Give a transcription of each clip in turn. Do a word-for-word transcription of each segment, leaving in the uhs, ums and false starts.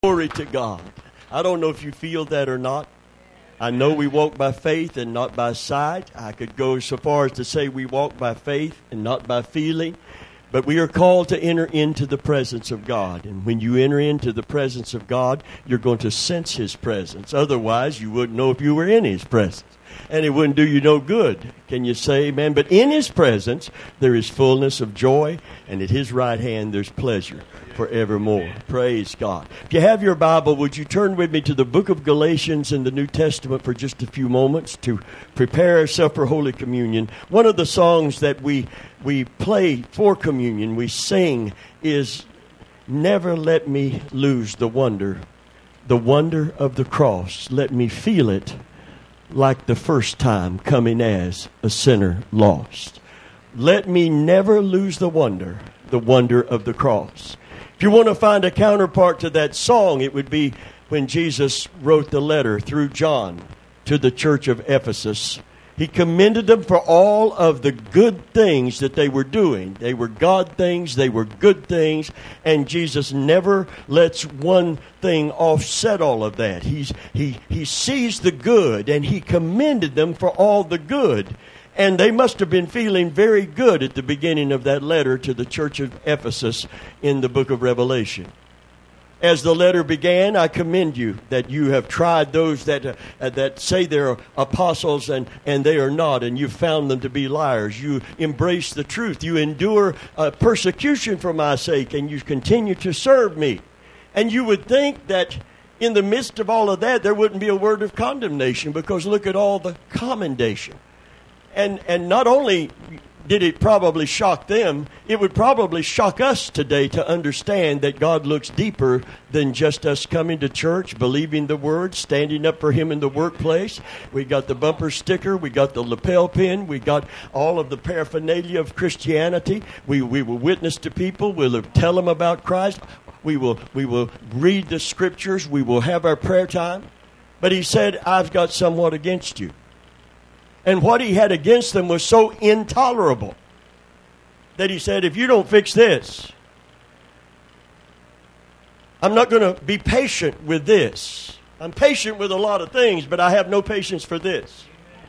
Glory to God. I don't know if you feel that or not. I know we walk by faith and not by sight. I could go so far as to say we walk by faith and not by feeling. But we are called to enter into the presence of God. And when you enter into the presence of God, you're going to sense His presence. Otherwise, you wouldn't know if you were in His presence. And it wouldn't do you no good. Can you say amen? But in His presence, there is fullness of joy. And at His right hand, there's pleasure forevermore. Praise God. If you have your Bible, would you turn with me to the book of Galatians in the New Testament for just a few moments to prepare ourselves for Holy Communion. One of the songs that we we play for communion, we sing, is "Never Let Me Lose the Wonder, the Wonder of the Cross. Let me feel it like the first time coming as a sinner lost." Let me never lose the wonder, the wonder of the cross. If you want to find a counterpart to that song, it would be when Jesus wrote the letter through John to the church of Ephesus. He commended them for all of the good things that they were doing. They were God things, they were good things, and Jesus never lets one thing offset all of that. He's, he, he sees the good, and He commended them for all the good. And they must have been feeling very good at the beginning of that letter to the church of Ephesus in the book of Revelation. As the letter began, I commend you that you have tried those that uh, that say they're apostles and, and they are not, and you've found them to be liars. You embrace the truth. You endure uh, persecution for my sake, and you continue to serve me. And you would think that in the midst of all of that, there wouldn't be a word of condemnation, because look at all the commendation. And and not only did it probably shock them, it would probably shock us today to understand that God looks deeper than just us coming to church, believing the Word, standing up for Him in the workplace. We got the bumper sticker, we got the lapel pin, we got all of the paraphernalia of Christianity. We we will witness to people, we'll tell them about Christ, we will we will read the Scriptures, we will have our prayer time. But He said, I've got somewhat against you. And what He had against them was so intolerable that He said, if you don't fix this, I'm not going to be patient with this. I'm patient with a lot of things, but I have no patience for this.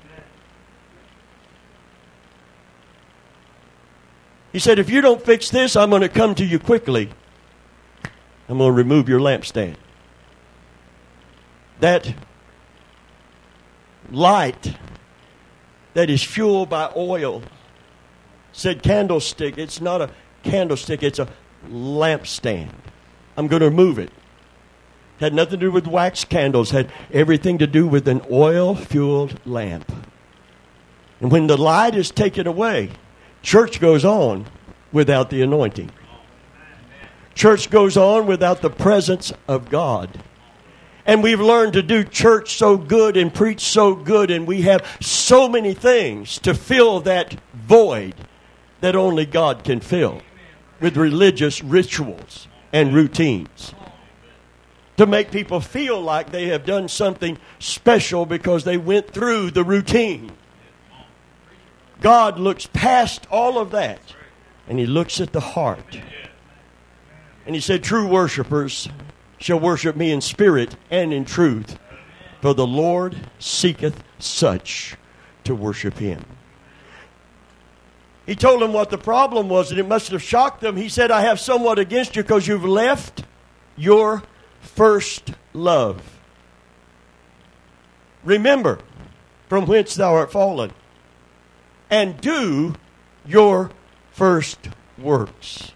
He said, if you don't fix this, I'm going to come to you quickly. I'm going to remove your lampstand. That light that is fueled by oil. Said candlestick. It's not a candlestick. It's a lampstand. I'm going to remove it. Had nothing to do with wax candles. Had everything to do with an oil-fueled lamp. And when the light is taken away, church goes on without the anointing. Church goes on without the presence of God. And we've learned to do church so good and preach so good, and we have so many things to fill that void that only God can fill with religious rituals and routines. To make people feel like they have done something special because they went through the routine. God looks past all of that, and He looks at the heart. And He said, true worshipers shall worship me in spirit and in truth, for the Lord seeketh such to worship Him. He told them what the problem was, and it must have shocked them. He said, I have somewhat against you because you've left your first love. Remember from whence thou art fallen, and do your first works.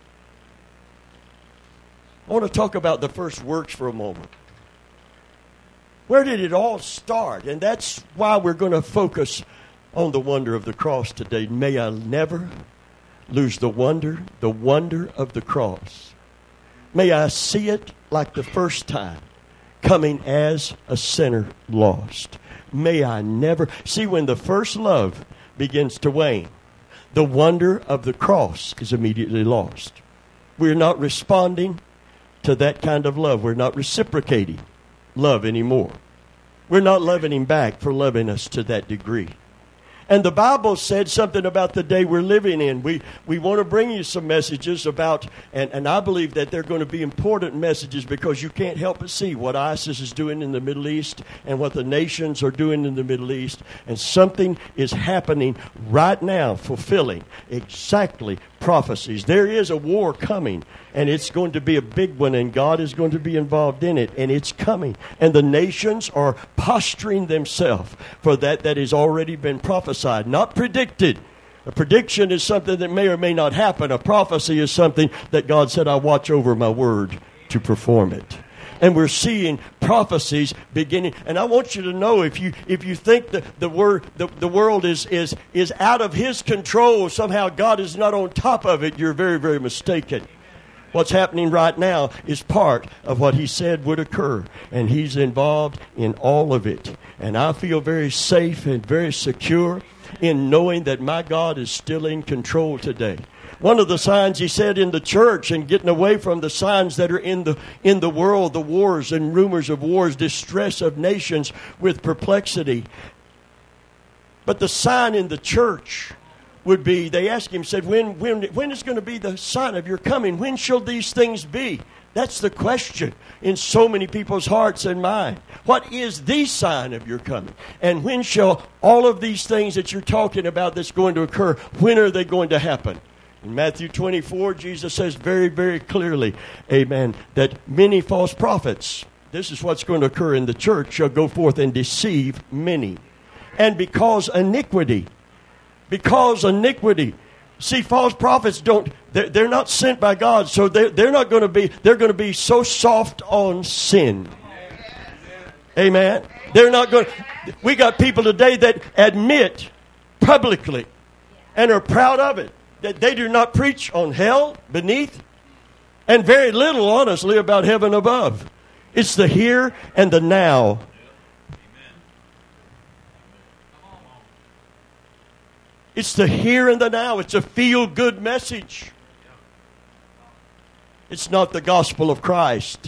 I want to talk about the first works for a moment. Where did it all start? And that's why we're going to focus on the wonder of the cross today. May I never lose the wonder, the wonder of the cross. May I see it like the first time, coming as a sinner lost. May I never... See, when the first love begins to wane, the wonder of the cross is immediately lost. We're not responding to that kind of love. We're not reciprocating love anymore. We're not loving Him back for loving us to that degree. And the Bible said something about the day we're living in. We we want to bring you some messages about, and, and I believe that they're going to be important messages because you can't help but see what ISIS is doing in the Middle East and what the nations are doing in the Middle East. And something is happening right now, fulfilling exactly prophecies. There is a war coming, and it's going to be a big one, and God is going to be involved in it, and it's coming. And the nations are posturing themselves for that that has already been prophesied, not predicted. A prediction is something that may or may not happen. A prophecy is something that God said, I watch over my word to perform it. And we're seeing prophecies beginning. And I want you to know, if you if you think that the word the, the world is, is is out of His control, somehow God is not on top of it, you're very, very mistaken. What's happening right now is part of what He said would occur. And He's involved in all of it. And I feel very safe and very secure in knowing that my God is still in control today. One of the signs He said in the church, and getting away from the signs that are in the in the world, the wars and rumors of wars, distress of nations with perplexity. But the sign in the church would be, they asked Him, said, when, when, when is going to be the sign of your coming? When shall these things be? That's the question in so many people's hearts and mind. What is the sign of your coming? And when shall all of these things that you're talking about that's going to occur, when are they going to happen? In Matthew twenty-four, Jesus says very, very clearly, amen, that many false prophets, this is what's going to occur in the church, shall go forth and deceive many. And because iniquity, because iniquity, see, false prophets don't, they're, they're not sent by God, so they're, they're not going to be, they're going to be so soft on sin. Amen. They're not going to, we got people today that admit publicly and are proud of it, that they do not preach on hell beneath, and very little, honestly, about heaven above. It's the here and the now. It's the here and the now. It's a feel-good message. It's not the gospel of Christ.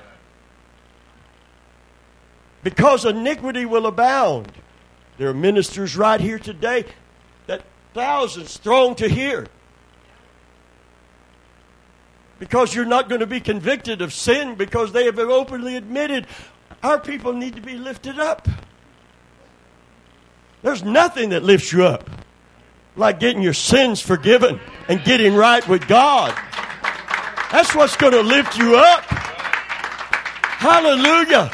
Because iniquity will abound. There are ministers right here today that thousands throng to hear. Because you're not going to be convicted of sin because they have openly admitted our people need to be lifted up. There's nothing that lifts you up like getting your sins forgiven and getting right with God. That's what's going to lift you up. Hallelujah.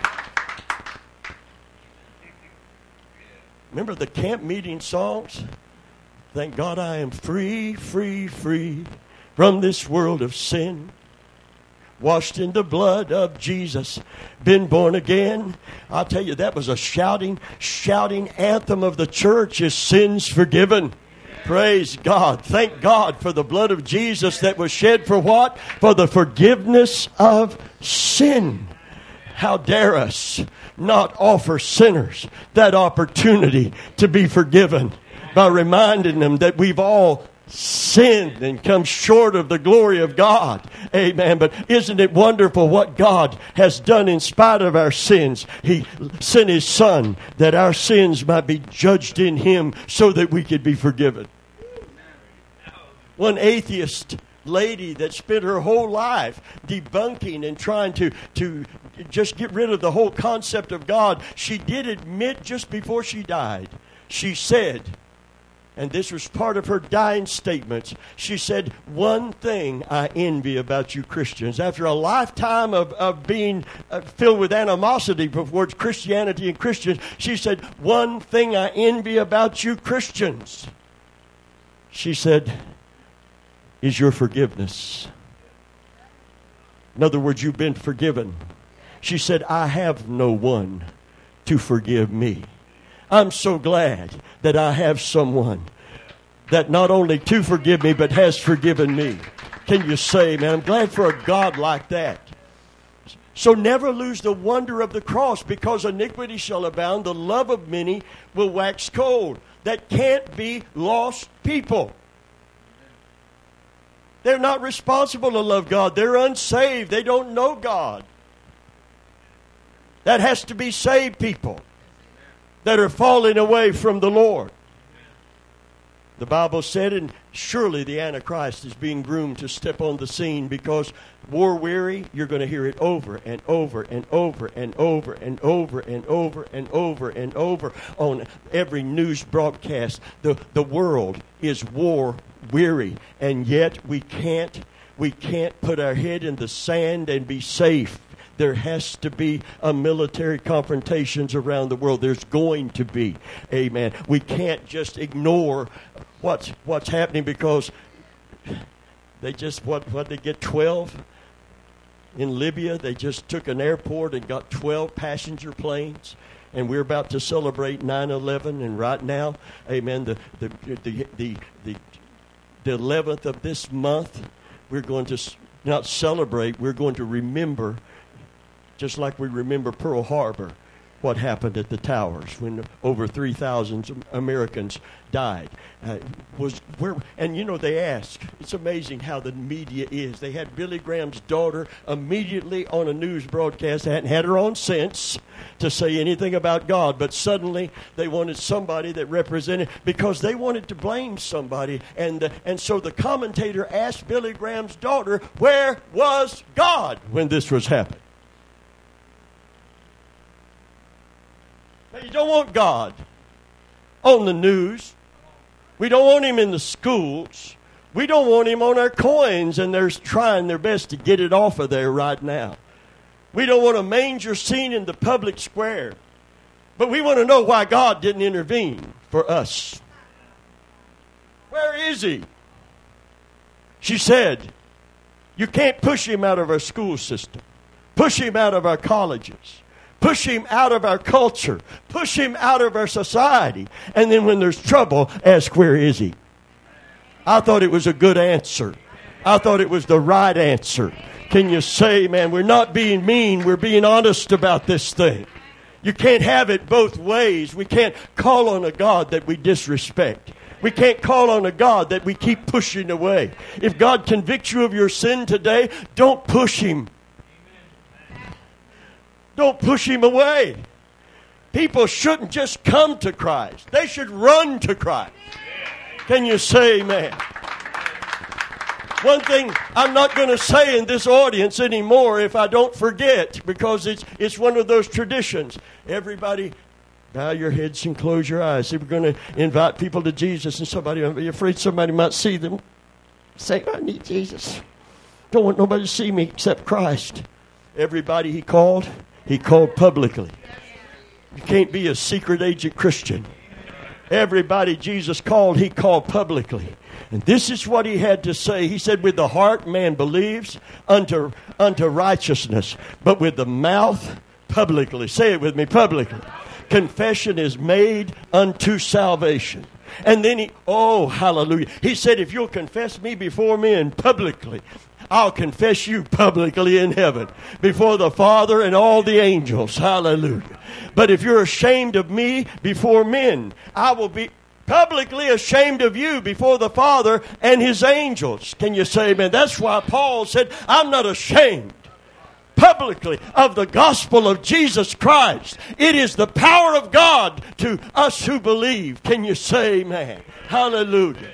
Remember the camp meeting songs? Thank God I am free, free, free from this world of sin. Washed in the blood of Jesus, been born again. I'll tell you, that was a shouting, shouting anthem of the church, is sins forgiven. Praise God. Thank God for the blood of Jesus that was shed for what? For the forgiveness of sin. How dare us not offer sinners that opportunity to be forgiven by reminding them that we've all sinned and come short of the glory of God. Amen. But isn't it wonderful what God has done in spite of our sins? He sent His Son that our sins might be judged in Him so that we could be forgiven. One atheist lady that spent her whole life debunking and trying to, to just get rid of the whole concept of God, she did admit just before she died, she said, and this was part of her dying statements, she said, one thing I envy about you Christians. After a lifetime of, of being uh, filled with animosity towards Christianity and Christians, she said, one thing I envy about you Christians, she said, is your forgiveness. In other words, you've been forgiven. She said, I have no one to forgive me. I'm so glad that I have someone that not only to forgive me, but has forgiven me. Can you say, man, I'm glad for a God like that. So never lose the wonder of the cross, because iniquity shall abound, the love of many will wax cold. That can't be lost people. They're not responsible to love God. They're unsaved. They don't know God. That has to be saved people that are falling away from the Lord. The Bible said, and surely the Antichrist is being groomed to step on the scene, because war weary, you're going to hear it over and over and over and over and over and over and over and over on every news broadcast. The, the world is war weary, and yet we can't, we can't put our head in the sand and be safe. There has to be a military confrontations around the world. There's going to be. Amen. We can't just ignore what's what's happening, because they just, what, what they get twelve in Libya. They just took an airport and got twelve passenger planes. And we're about to celebrate nine eleven. And right now, amen, the the the the, the, the eleventh of this month, we're going to not celebrate, we're going to remember, just like we remember Pearl Harbor, what happened at the towers when over three thousand Americans died. Uh, was where, and you know, they ask, it's amazing how the media is. They had Billy Graham's daughter immediately on a news broadcast. They hadn't had her own sense to say anything about God, but suddenly they wanted somebody that represented, because they wanted to blame somebody. And, uh, and so the commentator asked Billy Graham's daughter, where was God when this was happening? You don't want God on the news. We don't want him in the schools. We don't want him on our coins, and they're trying their best to get it off of there right now. We don't want a manger scene in the public square. But we want to know why God didn't intervene for us. Where is he? She said, you can't push him out of our school system. Push him out of our colleges. Push him out of our culture. Push him out of our society. And then when there's trouble, ask, where is he? I thought it was a good answer. I thought it was the right answer. Can you say, man, we're not being mean. We're being honest about this thing. You can't have it both ways. We can't call on a God that we disrespect. We can't call on a God that we keep pushing away. If God convicts you of your sin today, don't push him. Don't push him away. People shouldn't just come to Christ. They should run to Christ. Can you say amen? One thing I'm not going to say in this audience anymore if I don't forget, because it's it's one of those traditions. Everybody, bow your heads and close your eyes. If we're going to invite people to Jesus, and somebody, I'm afraid somebody might see them, say, I need Jesus. Don't want nobody to see me except Christ. Everybody he called, he called publicly. You can't be a secret agent Christian. Everybody Jesus called, he called publicly. And this is what he had to say. He said, with the heart man believes unto, unto righteousness, but with the mouth publicly. Say it with me, publicly. Confession is made unto salvation. And then he, oh, hallelujah. He said, if you'll confess me before men publicly, I'll confess you publicly in heaven before the Father and all the angels. Hallelujah. But if you're ashamed of me before men, I will be publicly ashamed of you before the Father and his angels. Can you say amen? That's why Paul said, I'm not ashamed publicly of the gospel of Jesus Christ. It is the power of God to us who believe. Can you say amen? Hallelujah.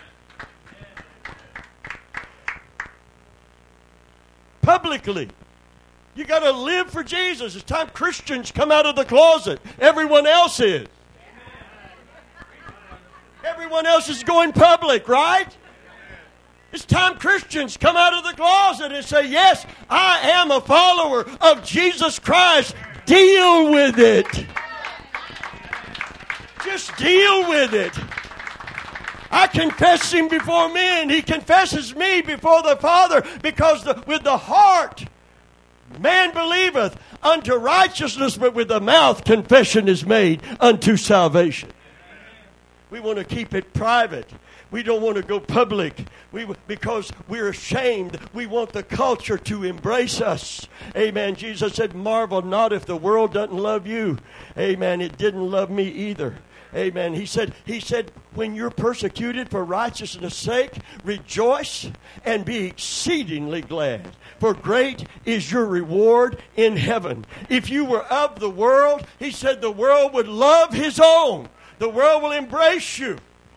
Publicly. You got to live for Jesus. It's time Christians come out of the closet. Everyone else is. Everyone else is going public, right? It's time Christians come out of the closet and say, yes, I am a follower of Jesus Christ. Deal with it. Just deal with it. I confess him before men. He confesses me before the Father, because the, with the heart man believeth unto righteousness, but with the mouth confession is made unto salvation. We want to keep it private. We don't want to go public we, because we're ashamed. We want the culture to embrace us. Amen. Jesus said, marvel not if the world doesn't love you. Amen. It didn't love me either. Amen. He said, he said, when you're persecuted for righteousness' sake, rejoice and be exceedingly glad. For great is your reward in heaven. If you were of the world, he said the world would love his own. The world will embrace you.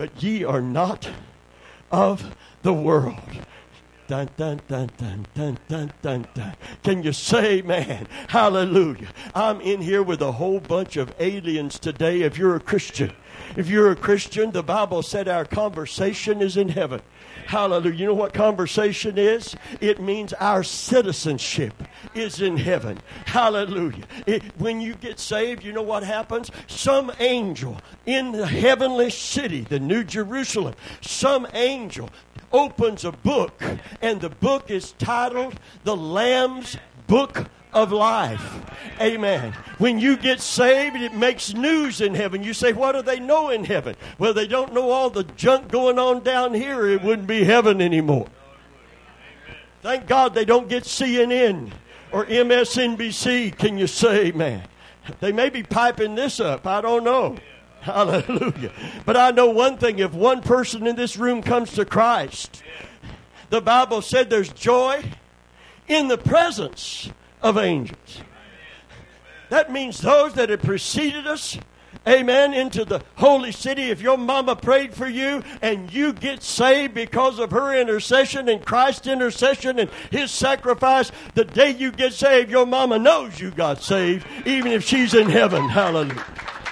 but ye are not of the world. Dun, dun, dun, dun, dun, dun, dun, dun. Can you say, man, hallelujah? I'm in here with a whole bunch of aliens today. If you're a Christian, if you're a Christian, the Bible said our conversation is in heaven. Hallelujah. You know what conversation is? It means our citizenship is in heaven. Hallelujah. It, when you get saved, you know what happens? Some angel in the heavenly city, the New Jerusalem, some angel opens a book, and the book is titled The Lamb's Book of Life. Amen. When you get saved, it makes news in heaven. You say, what do they know in heaven? Well, they don't know all the junk going on down here. It wouldn't be heaven anymore. Thank God they don't get C N N or M S N B C. Can you say, man? They may be piping this up. I don't know. Hallelujah. But I know one thing. If one person in this room comes to Christ, the Bible said there's joy in the presence of angels. That means those that have preceded us, amen, into the holy city. If your mama prayed for you and you get saved because of her intercession and Christ's intercession and his sacrifice, the day you get saved, your mama knows you got saved, even if she's in heaven. Hallelujah.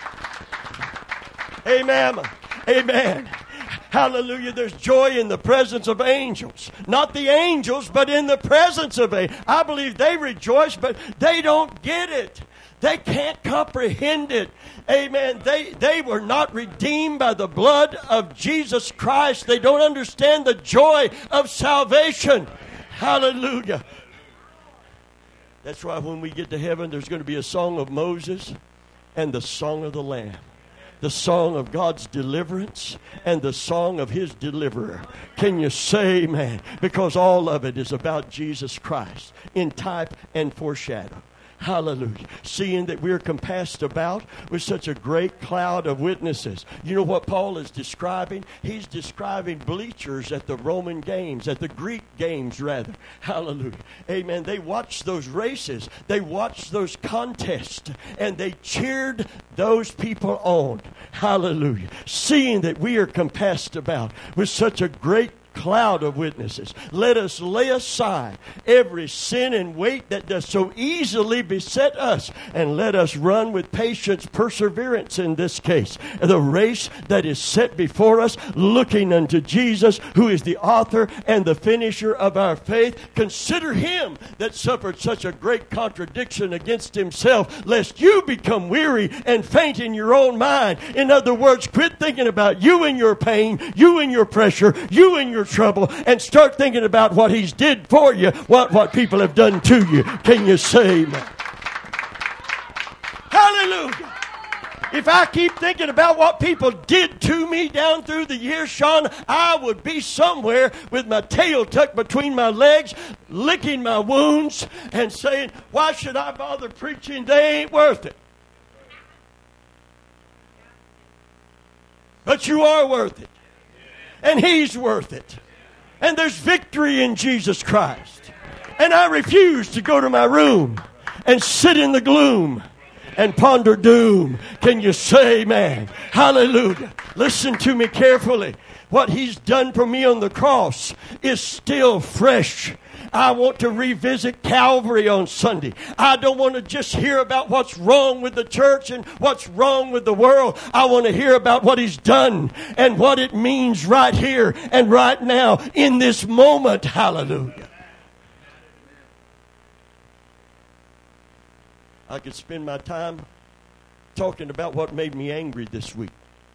Amen. Amen. Hallelujah. There's joy in the presence of angels. Not the angels, but in the presence of angels. I believe they rejoice, but they don't get it. They can't comprehend it. Amen. They, they were not redeemed by the blood of Jesus Christ. They don't understand the joy of salvation. Hallelujah. That's why when we get to heaven, there's going to be a song of Moses and the song of the Lamb. The song of God's deliverance and the song of his deliverer. Can you say amen? Because all of it is about Jesus Christ in type and foreshadow. Hallelujah. Seeing that we're compassed about with such a great cloud of witnesses. You know what Paul is describing? He's describing bleachers at the Roman games, at the Greek games rather. Hallelujah. Amen. They watched those races. They watched those contests. And they cheered those people on. Hallelujah. Seeing that we are compassed about with such a great cloud of witnesses. Let us lay aside every sin and weight that does so easily beset us, and let us run with patience, perseverance in this case, the race that is set before us, looking unto Jesus, who is the author and the finisher of our faith. Consider him that suffered such a great contradiction against himself, lest you become weary and faint in your own mind. In other words, quit thinking about you and your pain, you and your pressure, you and your trouble, and start thinking about what he's did for you, what, what people have done to you. Can you say amen? Hallelujah. If I keep thinking about what people did to me down through the years, Sean, I would be somewhere with my tail tucked between my legs, licking my wounds and saying, why should I bother preaching? They ain't worth it. But you are worth it. And he's worth it. And there's victory in Jesus Christ. And I refuse to go to my room and sit in the gloom and ponder doom. Can you say amen? Hallelujah. Listen to me carefully. What he's done for me on the cross is still fresh. I want to revisit Calvary on Sunday. I don't want to just hear about what's wrong with the church and what's wrong with the world. I want to hear about what he's done and what it means right here and right now in this moment. Hallelujah. I could spend my time talking about what made me angry this week.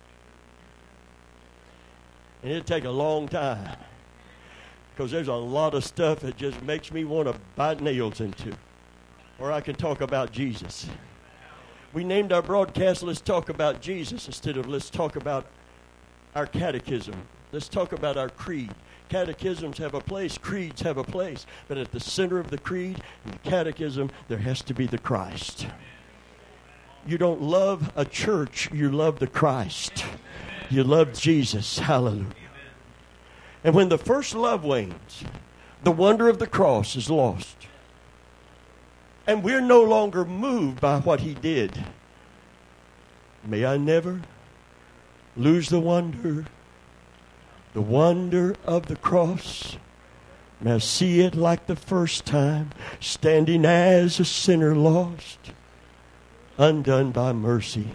And it'd take a long time. Because there's a lot of stuff that just makes me want to bite nails into. Or I can talk about Jesus. We named our broadcast, Let's Talk About Jesus, instead of Let's Talk About Our Catechism. Let's talk about our creed. Catechisms have a place, creeds have a place. But at the center of the creed and the catechism, there has to be the Christ. You don't love a church, you love the Christ. You love Jesus. Hallelujah. And when the first love wanes, the wonder of the cross is lost. And we're no longer moved by what he did. May I never lose the wonder The wonder of the cross. Now see it like the first time, standing as a sinner lost, undone by mercy,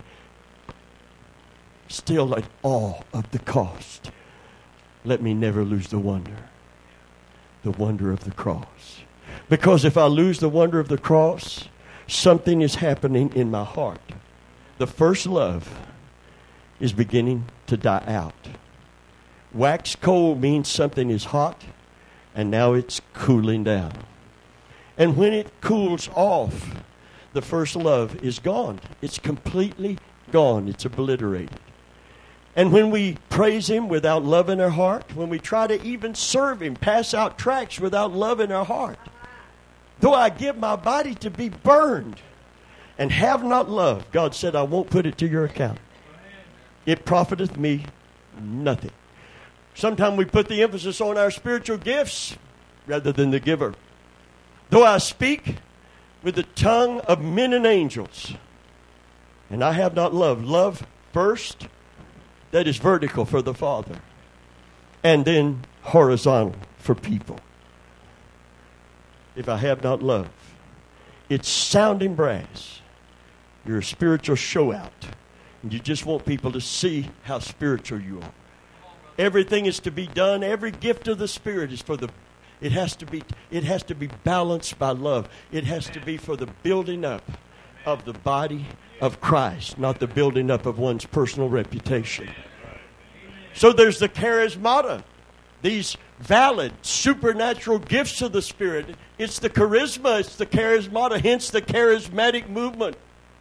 still at awe of the cost. Let me never lose the wonder, the wonder of the cross. Because if I lose the wonder of the cross, something is happening in my heart. The first love is beginning to die out. Wax cold means something is hot, and now it's cooling down. And when it cools off, the first love is gone. It's completely gone. It's obliterated. And when we praise Him without love in our heart, when we try to even serve Him, pass out tracts without love in our heart, though I give my body to be burned and have not love, God said, I won't put it to your account. It profiteth me nothing. Sometimes we put the emphasis on our spiritual gifts rather than the giver. Though I speak with the tongue of men and angels, and I have not love. Love first, that is vertical for the Father, and then horizontal for people. If I have not love, it's sounding brass. You're a spiritual show out, and you just want people to see how spiritual you are. Everything is to be done. Every gift of the Spirit is for the, it has to be, it has to be balanced by love. It has to be for the building up of the body of Christ, not the building up of one's personal reputation. So there's the charismata, these valid, supernatural gifts of the Spirit. It's the charisma, it's the charismata, hence the charismatic movement.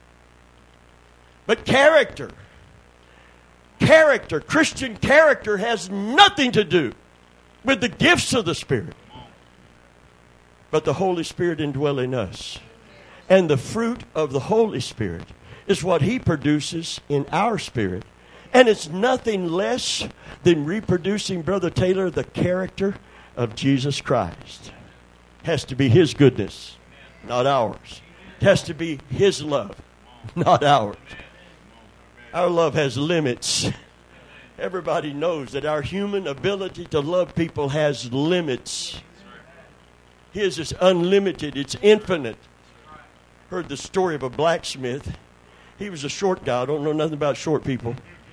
But character, Character, Christian character has nothing to do with the gifts of the Spirit, but the Holy Spirit indwelling us. And the fruit of the Holy Spirit is what He produces in our spirit. And it's nothing less than reproducing, Brother Taylor, the character of Jesus Christ. Has to be His goodness, not ours. It has to be His love, not ours. Our love has limits. Everybody knows that our human ability to love people has limits. His is unlimited. It's infinite. Heard the story of a blacksmith. He was a short guy. I don't know nothing about short people.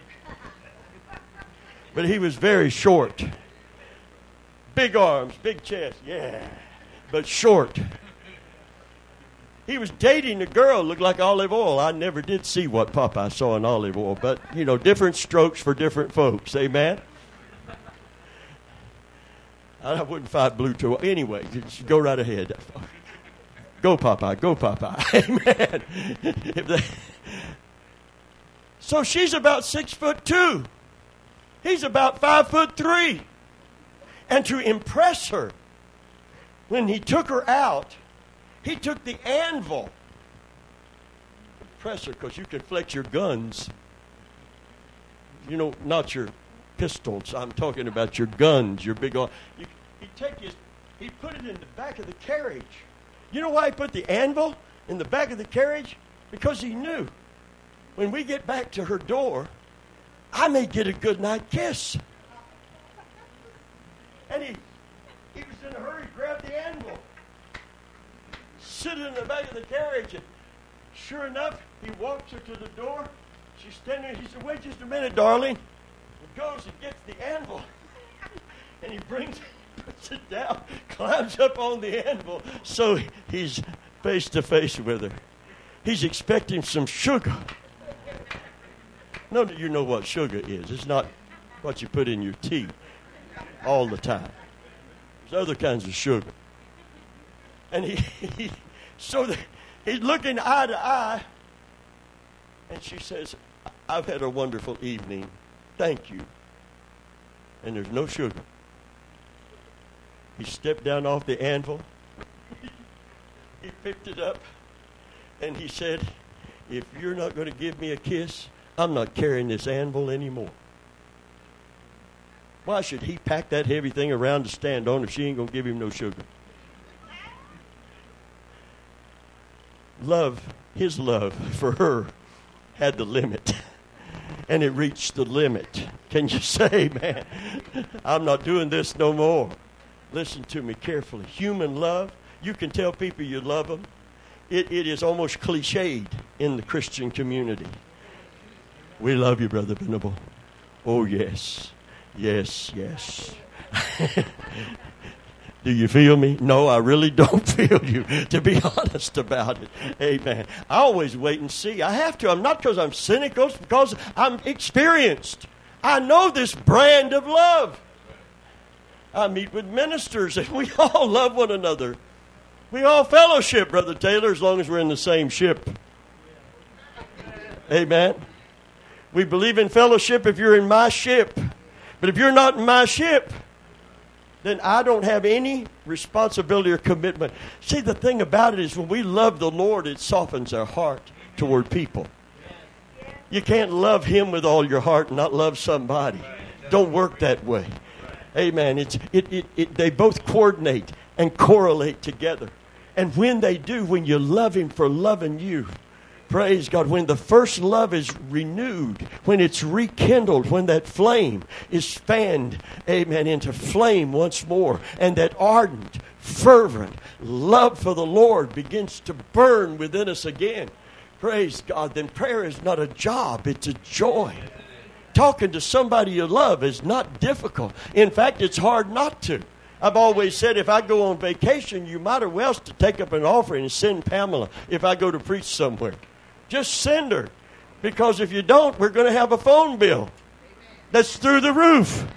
But he was very short. Big arms, big chest, yeah. But short. He was dating a girl looked like olive oil. I never did see what Popeye saw in olive oil, but, you know, different strokes for different folks. Amen? I wouldn't fight Blue Toe. Anyway, just go right ahead. Go, Popeye. Go, Popeye. Amen. If they... So she's about six foot two. He's about five foot three. And to impress her, when he took her out, he took the anvil. Press her, because you can flex your guns. You know, not your pistols. I'm talking about your guns, your big arm. You, he take his, he put it in the back of the carriage. You know why he put the anvil in the back of the carriage? Because he knew when we get back to her door, I may get a good night kiss. And he, he was in a hurry, grabbed the anvil, sit in the back of the carriage, and sure enough, he walks her to the door. She's standing there. He said, "Wait just a minute, darling." He goes and gets the anvil, and he brings it, puts it down, climbs up on the anvil. So he's face to face with her. He's expecting some sugar. No, you know what sugar is. It's not what you put in your tea all the time. There's other kinds of sugar. And he, he so the, he's looking eye to eye, and she says, "I've had a wonderful evening. Thank you." And there's no sugar. He stepped down off the anvil. He picked it up, and he said, "If you're not going to give me a kiss, I'm not carrying this anvil anymore." Why should he pack that heavy thing around to stand on if she ain't going to give him no sugar? Love, his love for her had the limit. And it reached the limit. Can you say, man, I'm not doing this no more? Listen to me carefully. Human love, you can tell people you love them. It, it is almost cliched in the Christian community. We love you, Brother Venable. Oh, yes. Yes, yes. Do you feel me? No, I really don't feel you, to be honest about it. Amen. I always wait and see. I have to. I'm not because I'm cynical. It's because I'm experienced. I know this brand of love. I meet with ministers, and we all love one another. We all fellowship, Brother Taylor, as long as we're in the same ship. Amen. We believe in fellowship if you're in my ship. But if you're not in my ship, then I don't have any responsibility or commitment. See, the thing about it is when we love the Lord, it softens our heart toward people. You can't love Him with all your heart and not love somebody. Don't work that way. Amen. It's, it, it, it, they both coordinate and correlate together. And when they do, when you love Him for loving you, praise God, when the first love is renewed, when it's rekindled, when that flame is fanned, amen, into flame once more, and that ardent, fervent love for the Lord begins to burn within us again, praise God, then prayer is not a job, it's a joy. Talking to somebody you love is not difficult. In fact, it's hard not to. I've always said if I go on vacation, you might as well to take up an offering and send Pamela if I go to preach somewhere. Just send her. Because if you don't, we're going to have a phone bill that's through the roof.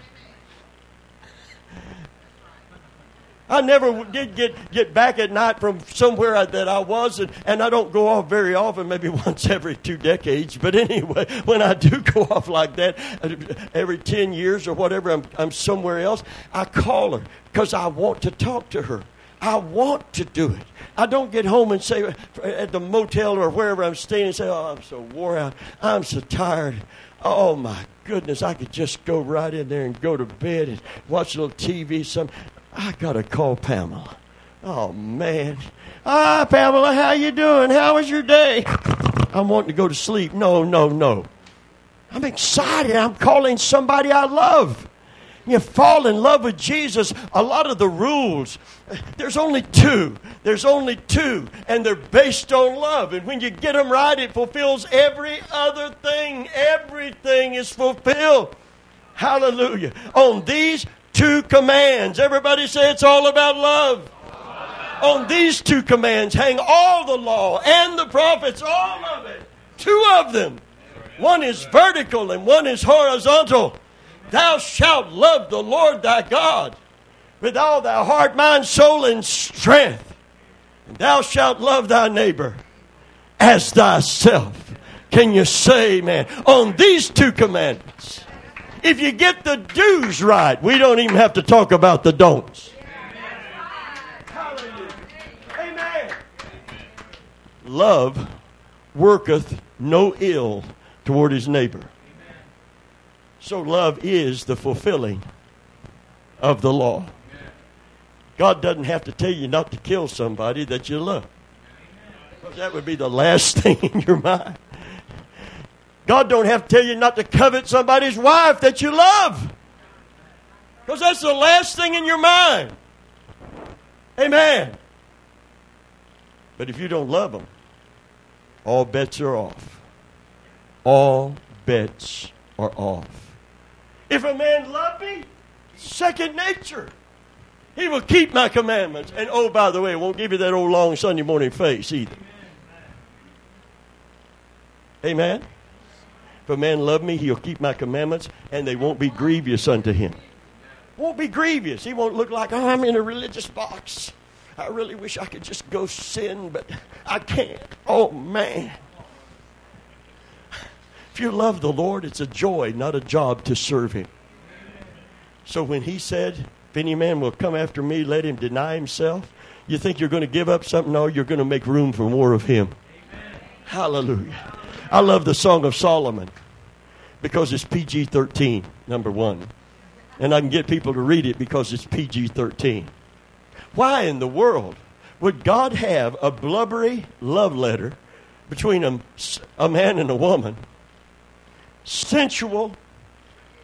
I never did get, get back at night from somewhere I, that I was, and, and I don't go off very often, maybe once every two decades. But anyway, when I do go off like that, every ten years or whatever, I'm, I'm somewhere else, I call her because I want to talk to her. I want to do it. I don't get home and say at the motel or wherever I'm staying and say, oh, I'm so wore out. I'm so tired. Oh, my goodness, I could just go right in there and go to bed and watch a little T V. Some, I got to call Pamela. Oh, man. Ah, Pamela, how you doing? How was your day? I'm wanting to go to sleep. No, no, no. I'm excited. I'm calling somebody I love. You fall in love with Jesus, a lot of the rules, there's only two. There's only two, and they're based on love. And when you get them right, it fulfills every other thing. Everything is fulfilled. Hallelujah. On these two commands, everybody say it's all about love. On these two commands hang all the law and the prophets, all of it. Two of them. One is vertical and one is horizontal. Thou shalt love the Lord thy God with all thy heart, mind, soul, and strength. And thou shalt love thy neighbor as thyself. Can you say, man, on these two commandments, if you get the do's right, we don't even have to talk about the don'ts. Hallelujah. Amen. Love worketh no ill toward his neighbor. So love is the fulfilling of the law. God doesn't have to tell you not to kill somebody that you love. Because that would be the last thing in your mind. God don't have to tell you not to covet somebody's wife that you love. Because that's the last thing in your mind. Amen. But if you don't love them, all bets are off. All bets are off. If a man love me, second nature. He will keep my commandments. And oh, by the way, it won't give you that old long Sunday morning face either. Amen. If a man love me, he'll keep my commandments, and they won't be grievous unto him. Won't be grievous. He won't look like, oh, I'm in a religious box. I really wish I could just go sin, but I can't. Oh, man. If you love the Lord, it's a joy, not a job to serve Him. So when He said, if any man will come after me, let him deny himself. You think you're going to give up something? No, you're going to make room for more of Him. Amen. Hallelujah. I love the Song of Solomon because it's P G thirteen, number one. And I can get people to read it because it's P G thirteen. Why in the world would God have a blubbery love letter between a, a man and a woman? Sensual,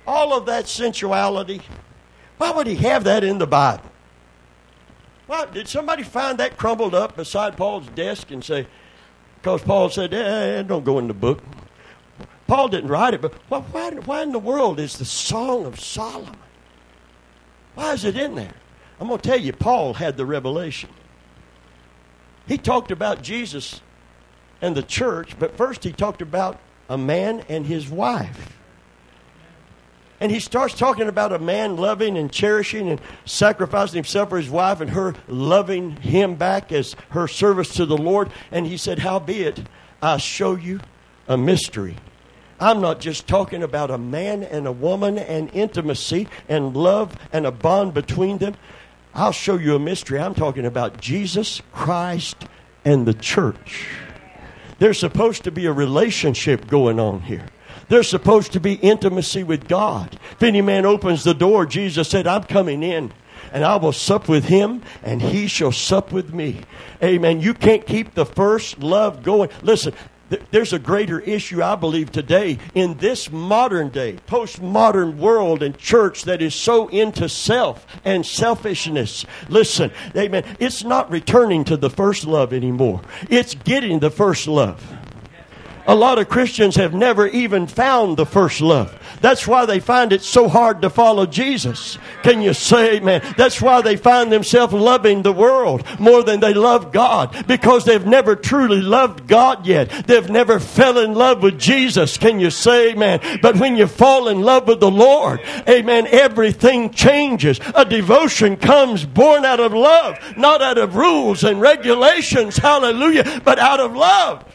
all of that sensuality, why would he have that in the Bible? Why, did somebody find that crumbled up beside Paul's desk and say, because Paul said, eh, don't go in the book. Paul didn't write it, but why, why, why in the world is the Song of Solomon? Why is it in there? I'm going to tell you, Paul had the revelation. He talked about Jesus and the church, but first he talked about a man and his wife. And he starts talking about a man loving and cherishing and sacrificing himself for his wife and her loving him back as her service to the Lord. And he said, howbeit, I show you a mystery. I'm not just talking about a man and a woman and intimacy and love and a bond between them. I'll show you a mystery. I'm talking about Jesus Christ and the church. There's supposed to be a relationship going on here. There's supposed to be intimacy with God. If any man opens the door, Jesus said, I'm coming in, and I will sup with him, and he shall sup with me. Amen. You can't keep the first love going. Listen, th- there's a greater issue, I believe, today in this modern day, postmodern world and church that is so into self and selfishness. Listen, amen. It's not returning to the first love anymore. It's getting the first love. A lot of Christians have never even found the first love. That's why they find it so hard to follow Jesus. Can you say amen? That's why they find themselves loving the world more than they love God. Because they've never truly loved God yet. They've never fell in love with Jesus. Can you say amen? But when you fall in love with the Lord, amen, everything changes. A devotion comes born out of love. Not out of rules and regulations, hallelujah, but out of love.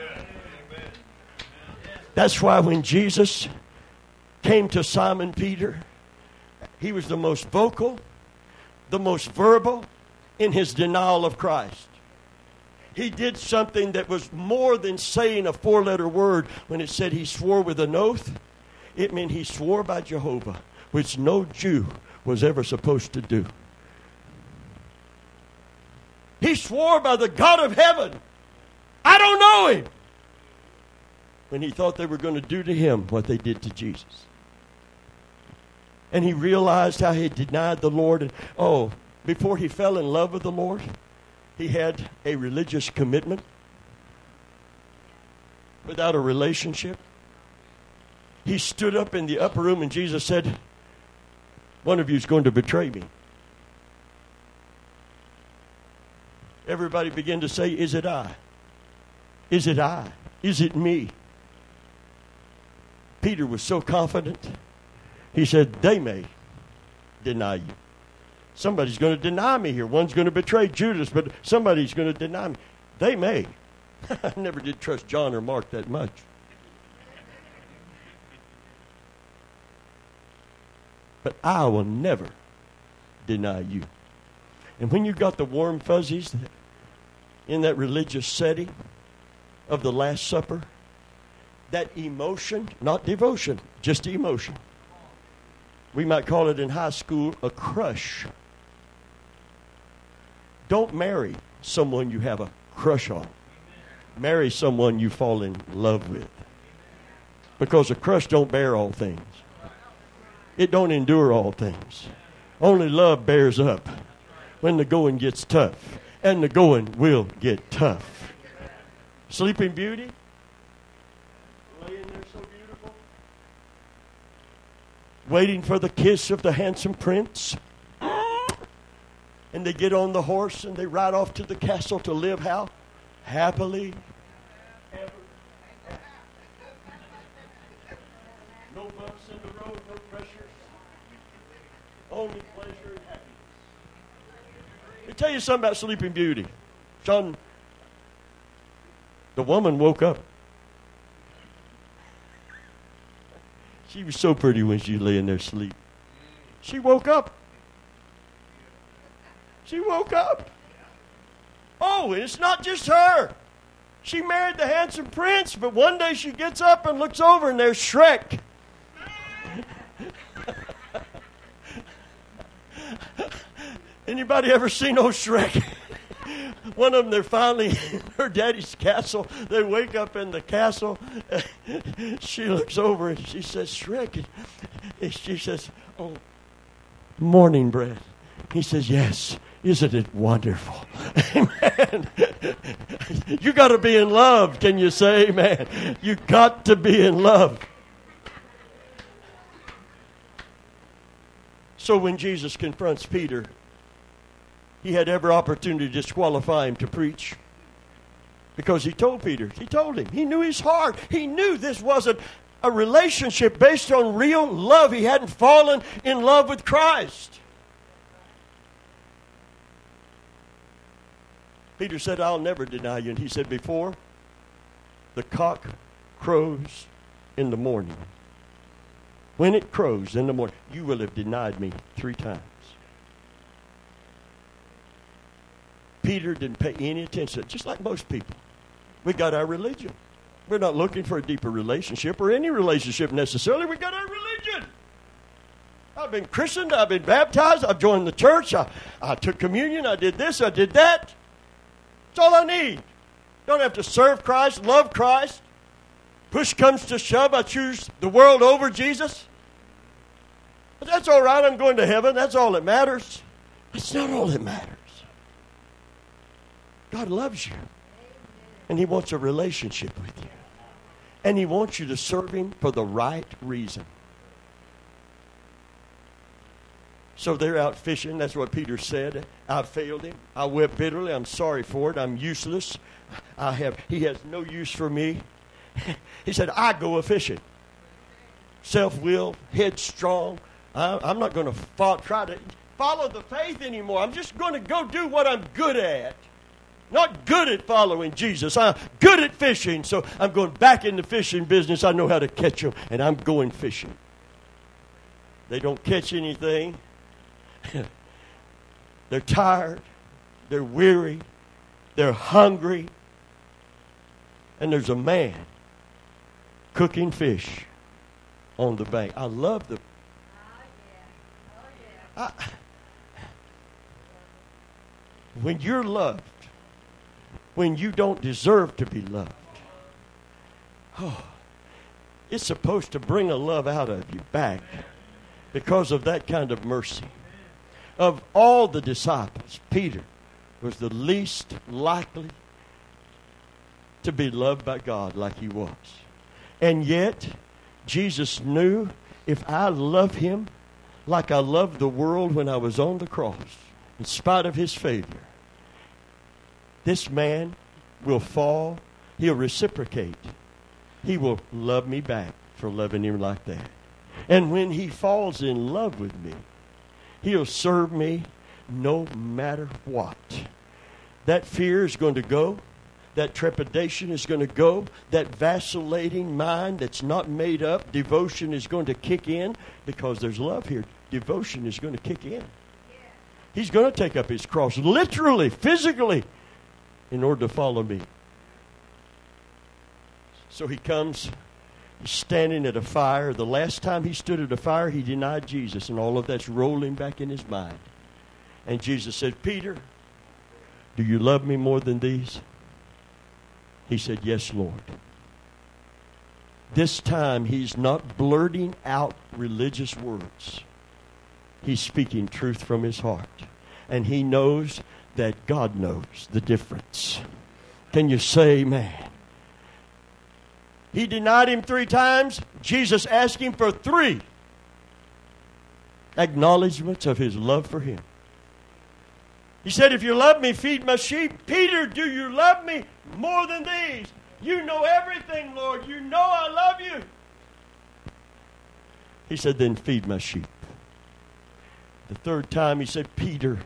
That's why when Jesus came to Simon Peter, he was the most vocal, the most verbal in his denial of Christ. He did something that was more than saying a four-letter word. When it said he swore with an oath, it meant he swore by Jehovah, which no Jew was ever supposed to do. He swore by the God of heaven, I don't know him. When he thought they were going to do to him what they did to Jesus. And he realized how he had denied the Lord. And oh, before he fell in love with the Lord, he had a religious commitment without a relationship. He stood up in the upper room and Jesus said, one of you is going to betray me. Everybody began to say, is it I? Is it I? Is it me? Peter was so confident. He said, they may deny you. Somebody's going to deny me here. One's going to betray Judas, but somebody's going to deny me. They may. I never did trust John or Mark that much. But I will never deny you. And when you got the warm fuzzies in that religious setting of the Last Supper, that emotion, not devotion, just emotion. We might call it in high school a crush. Don't marry someone you have a crush on. Marry someone you fall in love with. Because a crush don't bear all things. It don't endure all things. Only love bears up when the going gets tough. And the going will get tough. Sleeping Beauty. Laying there so beautiful. Waiting for the kiss of the handsome prince. And they get on the horse and they ride off to the castle to live how? Happily. Ever. No bumps in the road, no pressure. Only pleasure and happiness. Let me tell you something about Sleeping Beauty. John, the woman woke up. She was so pretty when she lay in there asleep. She woke up. She woke up. Oh, and it's not just her. She married the handsome prince, but one day she gets up and looks over and there's Shrek. Anybody ever seen old Shrek? one of them, they're finally in her daddy's castle. They wake up in the castle. She looks over and she says, Shrek. And she says, oh, morning bread. He says, yes. Isn't it wonderful? Amen. You got to be in love. Can you say amen? You got to be in love. So when Jesus confronts Peter, he had every opportunity to disqualify him to preach. Because he told Peter, he told him, he knew his heart. He knew this wasn't a relationship based on real love. He hadn't fallen in love with Christ. Peter said, I'll never deny you. And he said, before the cock crows in the morning, when it crows in the morning, you will have denied me three times. Peter didn't pay any attention, just like most people. We got our religion. We're not looking for a deeper relationship or any relationship necessarily. We got our religion. I've been christened. I've been baptized. I've joined the church. I, I took communion. I did this. I did that. That's all I need. Don't have to serve Christ, love Christ. Push comes to shove, I choose the world over Jesus. But that's all right. I'm going to heaven. That's all that matters. That's not all that matters. God loves you. And He wants a relationship with you. And He wants you to serve Him for the right reason. So they're out fishing. That's what Peter said. I failed him. I wept bitterly. I'm sorry for it. I'm useless. I have. He has no use for me. He said, I go a-fishing. Self-willed, headstrong. I, I'm not going to fo- try to follow the faith anymore. I'm just going to go do what I'm good at. Not good at following Jesus. I'm good at fishing, so I'm going back in the fishing business. I know how to catch them, and I'm going fishing. They don't catch anything. They're tired. They're weary. They're hungry. And there's a man cooking fish on the bank. I love the... I, when you're loved, when you don't deserve to be loved, oh, it's supposed to bring a love out of you back because of that kind of mercy. Of all the disciples, Peter was the least likely to be loved by God like he was. And yet, Jesus knew if I love him like I loved the world when I was on the cross, in spite of his failure, this man will fall. He'll reciprocate. He will love me back for loving him like that. And when he falls in love with me, he'll serve me no matter what. That fear is going to go. That trepidation is going to go. That vacillating mind that's not made up, devotion is going to kick in because there's love here. Devotion is going to kick in. He's going to take up his cross, literally, physically, in order to follow me. So he comes, he's standing at a fire. The last time he stood at a fire, he denied Jesus, and all of that's rolling back in his mind. And Jesus said, Peter, do you love me more than these? He said, yes, Lord. This time, he's not blurting out religious words. He's speaking truth from his heart. And he knows that God knows the difference. Can you say amen? He denied him three times. Jesus asked him for three acknowledgments of his love for him. He said, if you love me, feed my sheep. Peter, do you love me more than these? You know everything, Lord. You know I love you. He said, then feed my sheep. The third time he said, Peter,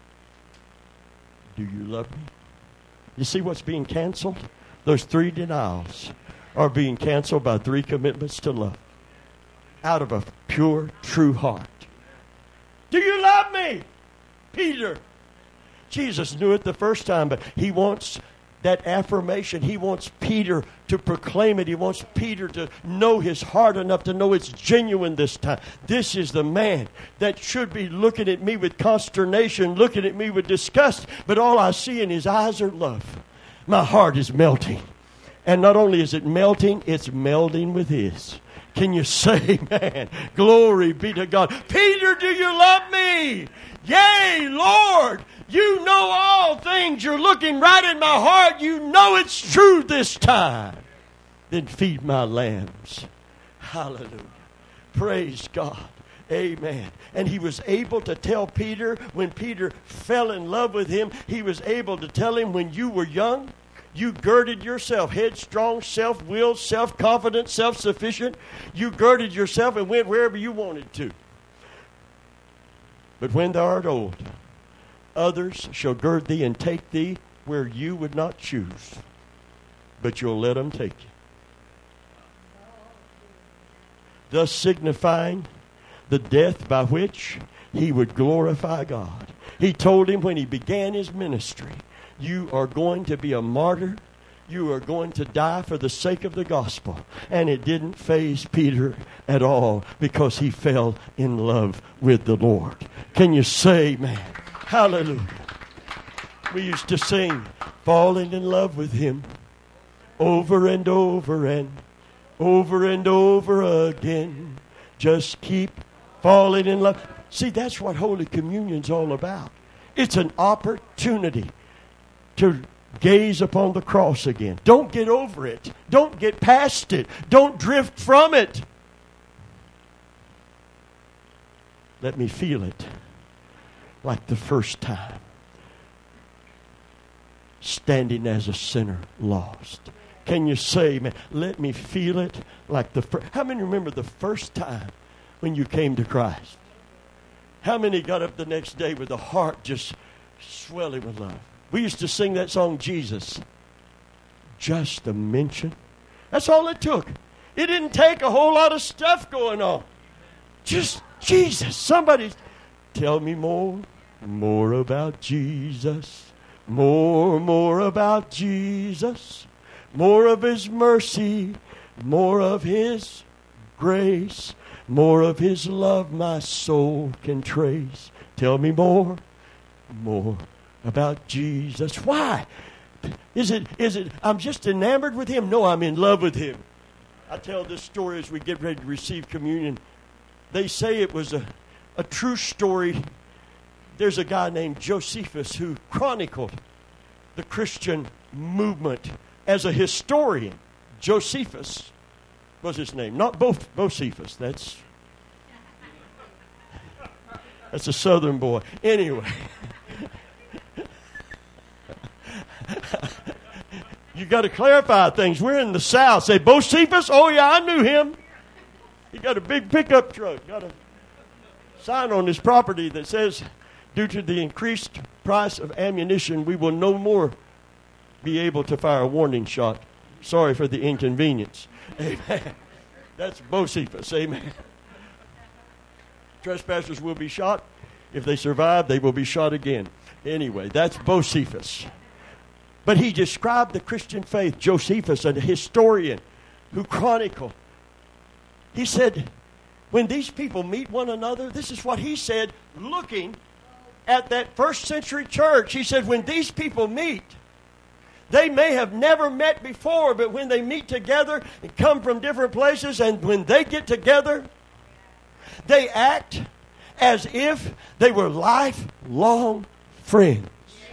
do you love me? You see what's being canceled? Those three denials are being canceled by three commitments to love out of a pure, true heart. Do you love me, Peter? Jesus knew it the first time, but he wants that affirmation. He wants Peter to proclaim it. He wants Peter to know his heart enough to know it's genuine this time. This is the man that should be looking at me with consternation, looking at me with disgust, but all I see in his eyes are love. My heart is melting. And not only is it melting, it's melding with his. Can you say, man, glory be to God. Peter, do you love me? Yea, Lord, you know all things. You're looking right in my heart. You know it's true this time. Then feed my lambs. Hallelujah. Praise God. Amen. And he was able to tell Peter, when Peter fell in love with him, he was able to tell him, when you were young, you girded yourself, headstrong, self-willed, self-confident, self-sufficient. You girded yourself and went wherever you wanted to. But when thou art old, others shall gird thee and take thee where you would not choose, but you'll let them take you. Thus signifying the death by which he would glorify God. He told him when he began his ministry, you are going to be a martyr. You are going to die for the sake of the gospel. And it didn't faze Peter at all, because he fell in love with the Lord. Can you say, man? Hallelujah. We used to sing, falling in love with him over and over and over and over again. Just keep falling in love. See, that's what Holy Communion's all about. It's an opportunity to gaze upon the cross again. Don't get over it. Don't get past it. Don't drift from it. Let me feel it like the first time, standing as a sinner lost. Can you say, man, let me feel it like the first? How many remember the first time when you came to Christ? How many got up the next day with a heart just swelling with love? We used to sing that song, Jesus. Just a mention. That's all it took. It didn't take a whole lot of stuff going on. Just Jesus. Somebody tell me more, more about Jesus. More, more about Jesus. More of his mercy. More of his grace. More of his love my soul can trace. Tell me more, more about Jesus. Why? Is it, is it, I'm just enamored with him? No, I'm in love with him. I tell this story as we get ready to receive communion. They say it was a, a true story. There's a guy named Josephus who chronicled the Christian movement as a historian. Josephus was his name. Not both Bocephus. That's, that's a southern boy. Anyway. You got to clarify things. We're in the South. Say, Bocephus? Oh, yeah, I knew him. He got a big pickup truck. Got a sign on his property that says, due to the increased price of ammunition, we will no more be able to fire a warning shot. Sorry for the inconvenience. Amen. That's Bocephus. Amen. Trespassers will be shot. If they survive, they will be shot again. Anyway, that's Bocephus. But he described the Christian faith, Josephus, a historian who chronicled. He said, when these people meet one another, this is what he said, looking at that first century church. He said, when these people meet, they may have never met before, but when they meet together and come from different places, and when they get together, they act as if they were lifelong friends.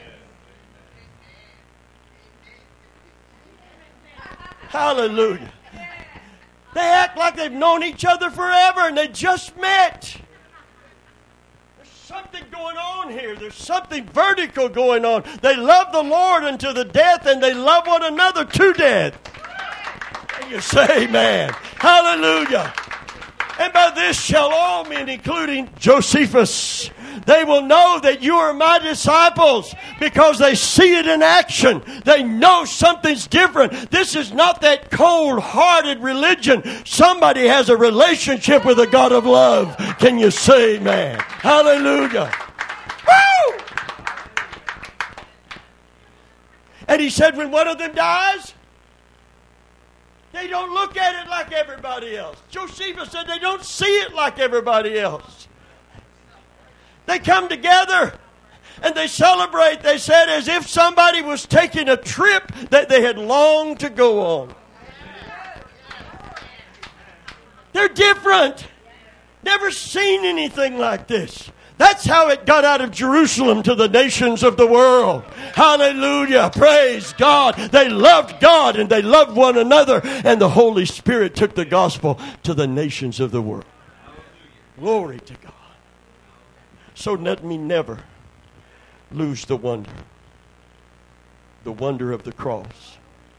Hallelujah. They act like they've known each other forever and they just met. There's something going on here. There's something vertical going on. They love the Lord unto the death, and they love one another to death. And you say, amen. Hallelujah. And by this shall all men, including Josephus, they will know that you are my disciples, because they see it in action. They know something's different. This is not that cold-hearted religion. Somebody has a relationship with the God of love. Can you say amen? Hallelujah. Woo! And he said, when one of them dies, they don't look at it like everybody else. Josephus said they don't see it like everybody else. They come together and they celebrate, they said, as if somebody was taking a trip that they had longed to go on. They're different. Never seen anything like this. That's how it got out of Jerusalem to the nations of the world. Hallelujah. Praise God. They loved God and they loved one another. And the Holy Spirit took the gospel to the nations of the world. Glory to God. So let me never lose the wonder. The wonder of the cross.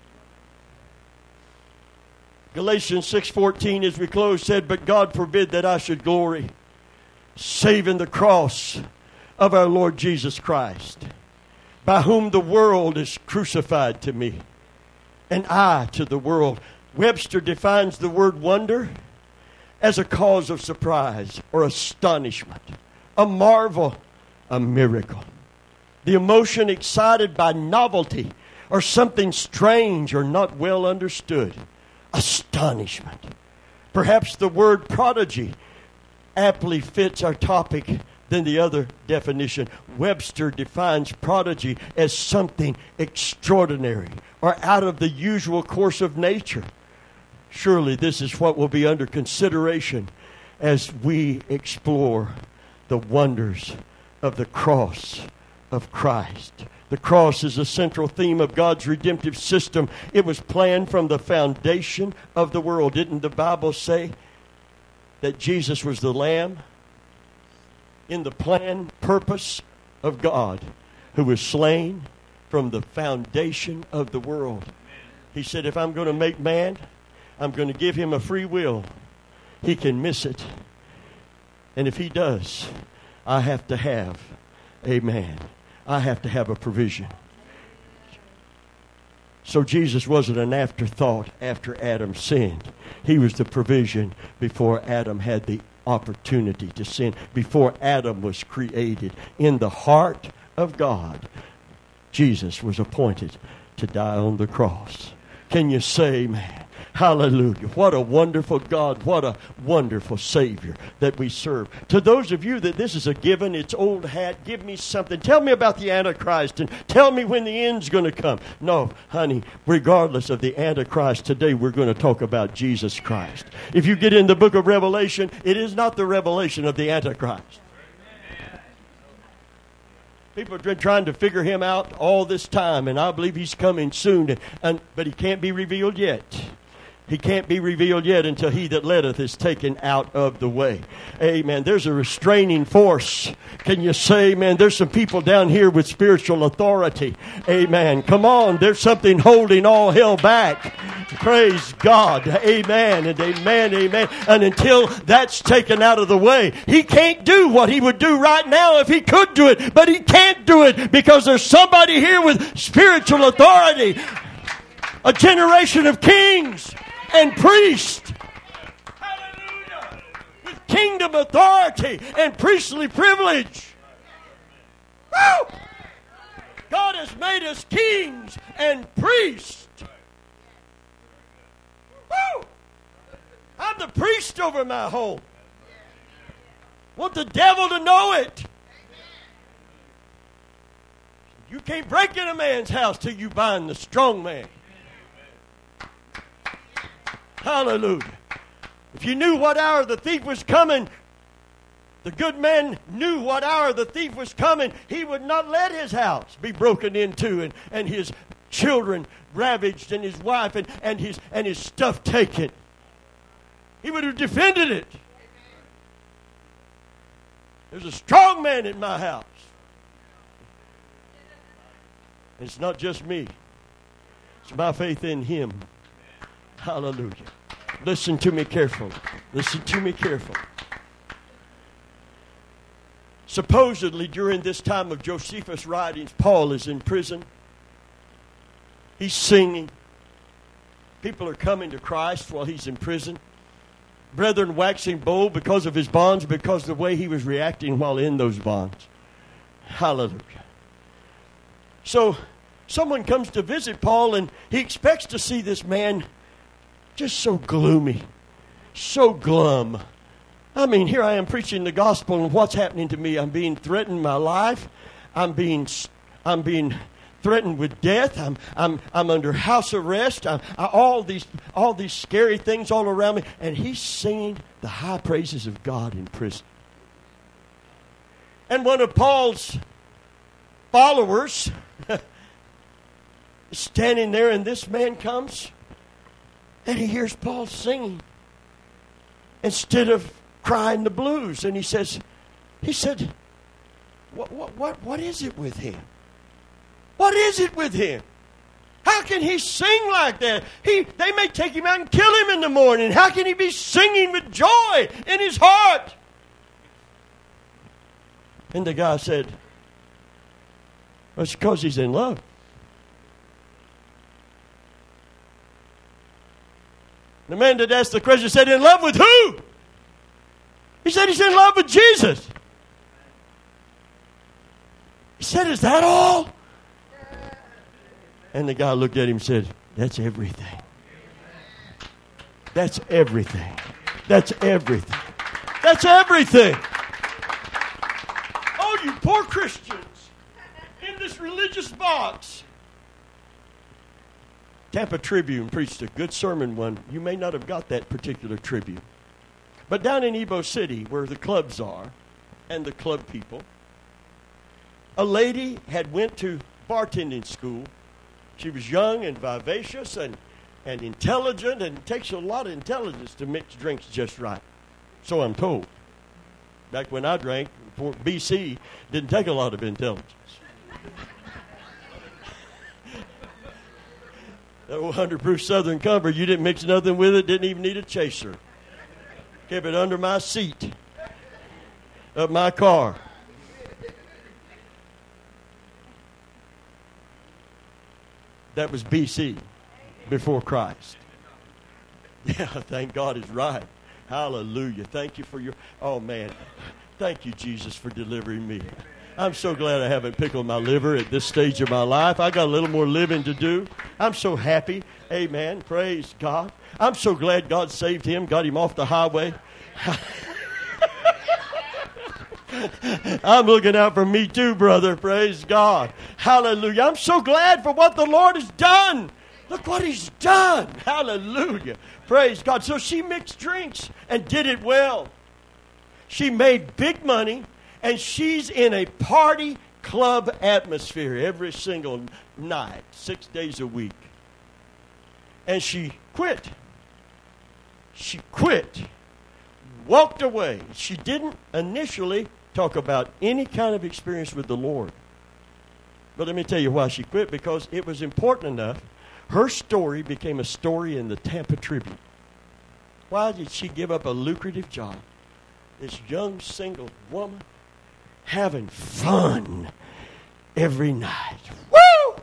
Galatians six fourteen as we close said, but God forbid that I should glory, save in the cross of our Lord Jesus Christ, by whom the world is crucified to me, and I to the world. Webster defines the word wonder as a cause of surprise or astonishment, a marvel, a miracle. The emotion excited by novelty or something strange or not well understood. Astonishment. Perhaps the word prodigy aptly fits our topic than the other definition. Webster defines prodigy as something extraordinary or out of the usual course of nature. Surely this is what will be under consideration as we explore the wonders of the cross of Christ. The cross is a central theme of God's redemptive system. It was planned from the foundation of the world. Didn't the Bible say that Jesus was the Lamb in the plan, purpose of God, who was slain from the foundation of the world? He said, if I'm going to make man, I'm going to give him a free will. He can miss it. And if he does, I have to have a man. I have to have a provision. So Jesus wasn't an afterthought after Adam sinned. He was the provision before Adam had the opportunity to sin, before Adam was created. In the heart of God, Jesus was appointed to die on the cross. Can you say, man? Hallelujah. What a wonderful God. What a wonderful Savior that we serve. To those of you that this is a given, it's old hat, give me something. Tell me about the Antichrist and tell me when the end's going to come. No, honey, regardless of the Antichrist, today we're going to talk about Jesus Christ. If you get in the book of Revelation, it is not the revelation of the Antichrist. People have been trying to figure him out all this time, and I believe he's coming soon, and, and, but he can't be revealed yet. He can't be revealed yet until he that letteth is taken out of the way. Amen. There's a restraining force. Can you say, man, there's some people down here with spiritual authority. Amen. Come on. There's something holding all hell back. Praise God. Amen and amen, amen. And until that's taken out of the way, he can't do what he would do right now if he could do it. But he can't do it because there's somebody here with spiritual authority. A generation of kings and priests. Hallelujah. With kingdom authority and priestly privilege. Woo! God has made us kings and priests. Woo! I'm the priest over my home. Want the devil to know it. You can't break in a man's house till you bind the strong man. Hallelujah. If you knew what hour the thief was coming, the good man knew what hour the thief was coming, he would not let his house be broken into and, and his children ravaged and his wife and, and, his, and his stuff taken. He would have defended it. There's a strong man in my house. It's not just me. It's my faith in him. Hallelujah. Listen to me carefully. Listen to me carefully. Supposedly during this time of Josephus' writings, Paul is in prison. He's singing. People are coming to Christ while he's in prison. Brethren waxing bold because of his bonds, because of the way he was reacting while in those bonds. Hallelujah. So someone comes to visit Paul, and he expects to see this man just so gloomy, so glum. I mean, here I am preaching the gospel, and what's happening to me? I'm being threatened my life. I'm being, I'm being threatened with death. I'm, I'm, I'm under house arrest. I'm, I, all these, all these scary things all around me, and he's singing the high praises of God in prison. And one of Paul's followers is standing there, and this man comes, and he hears Paul singing instead of crying the blues. And he says, he said, what, what, what, what is it with him? What is it with him? How can he sing like that? He, they may take him out and kill him in the morning. How can he be singing with joy in his heart? And the guy said, well, it's because he's in love. The man that asked the question said, in love with who? He said he's in love with Jesus. He said, is that all? And the guy looked at him and said, that's everything. That's everything. That's everything. That's everything. Oh, you poor Christians in this religious box. Tampa Tribune preached a good sermon one. You may not have got that particular Tribune. But down in Ebo City, where the clubs are, and the club people, a lady had went to bartending school. She was young and vivacious and, and intelligent, and it takes a lot of intelligence to mix drinks just right. So I'm told. Back when I drank, B C didn't take a lot of intelligence. That one hundred proof Southern Comfort, you didn't mix nothing with it, didn't even need a chaser. Kept it under my seat of my car. That was B C, before Christ. Yeah, thank God is right. Hallelujah. Thank you for your, oh man, thank you, Jesus, for delivering me. I'm so glad I haven't pickled my liver at this stage of my life. I got a little more living to do. I'm so happy. Amen. Praise God. I'm so glad God saved him, got him off the highway. I'm looking out for me too, brother. Praise God. Hallelujah. I'm so glad for what the Lord has done. Look what he's done. Hallelujah. Praise God. So she mixed drinks and did it well. She made big money, and she's in a party club atmosphere every single night, six days a week. And she quit. She quit. Walked away. She didn't initially talk about any kind of experience with the Lord. But let me tell you why she quit, because it was important enough. Her story became a story in the Tampa Tribune. Why did she give up a lucrative job? This young single woman having fun every night. Woo!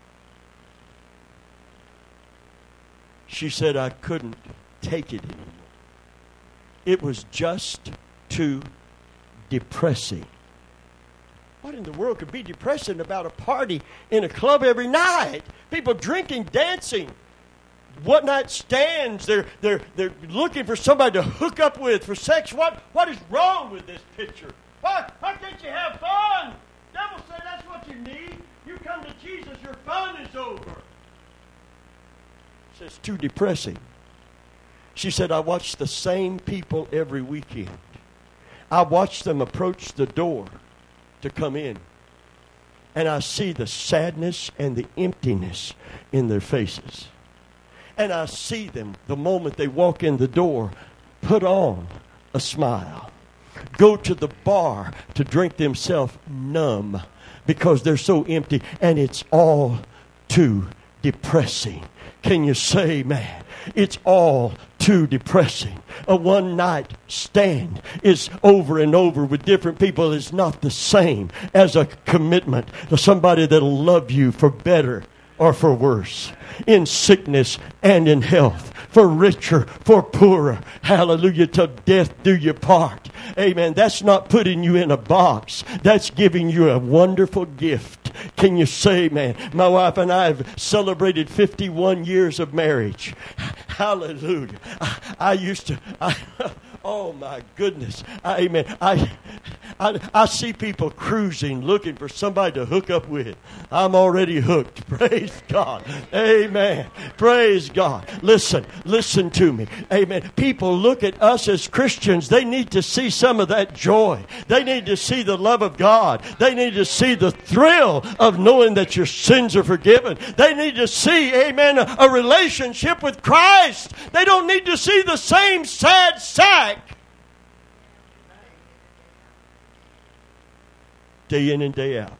She said, I couldn't take it anymore. It was just too depressing. What in the world could be depressing about a party in a club every night? People drinking, dancing, one night stands. They're they're they're looking for somebody to hook up with for sex. What what is wrong with this picture? Why why can't you have fun? The devil said that's what you need. You come to Jesus, your fun is over. She says it's too depressing. She said, I watch the same people every weekend. I watch them approach the door to come in. And I see the sadness and the emptiness in their faces. And I see them, the moment they walk in the door, put on a smile. Go to the bar to drink themselves numb because they're so empty. And it's all too depressing. Can you say, man? It's all too depressing. A one-night stand is over and over with different people. It's not the same as a commitment to somebody that'll love you for better or for worse, in sickness and in health, for richer, for poorer. Hallelujah. Till death do you part. Amen. That's not putting you in a box. That's giving you a wonderful gift. Can you say, man? My wife and I have celebrated fifty-one years of marriage. Hallelujah. I, I used to... I, oh, my goodness. I, amen. I, I, I see people cruising, looking for somebody to hook up with. I'm already hooked. Praise God. Amen. Praise God. Listen. Listen to me. Amen. People look at us as Christians. They need to see some of that joy. They need to see the love of God. They need to see the thrill of knowing that your sins are forgiven. They need to see, amen, a, a relationship with Christ. They don't need to see the same sad sack day in and day out.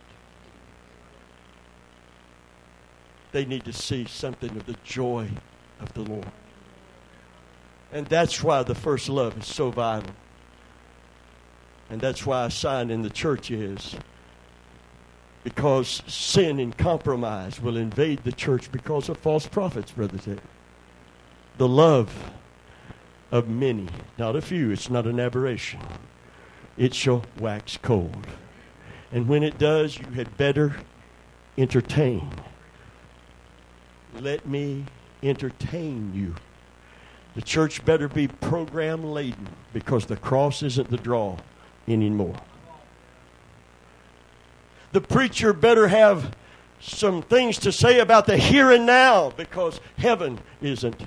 They need to see something of the joy of the Lord. And that's why the first love is so vital. And that's why a sign in the church is because sin and compromise will invade the church because of false prophets, Brother Ted. The love of many, not a few, it's not an aberration. It shall wax cold. And when it does, you had better entertain. Let me entertain you. The church better be program laden because the cross isn't the draw anymore. The preacher better have some things to say about the here and now because heaven isn't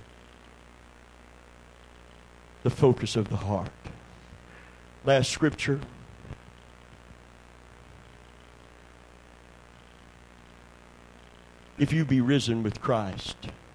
the focus of the heart. Last scripture. If you be risen with Christ,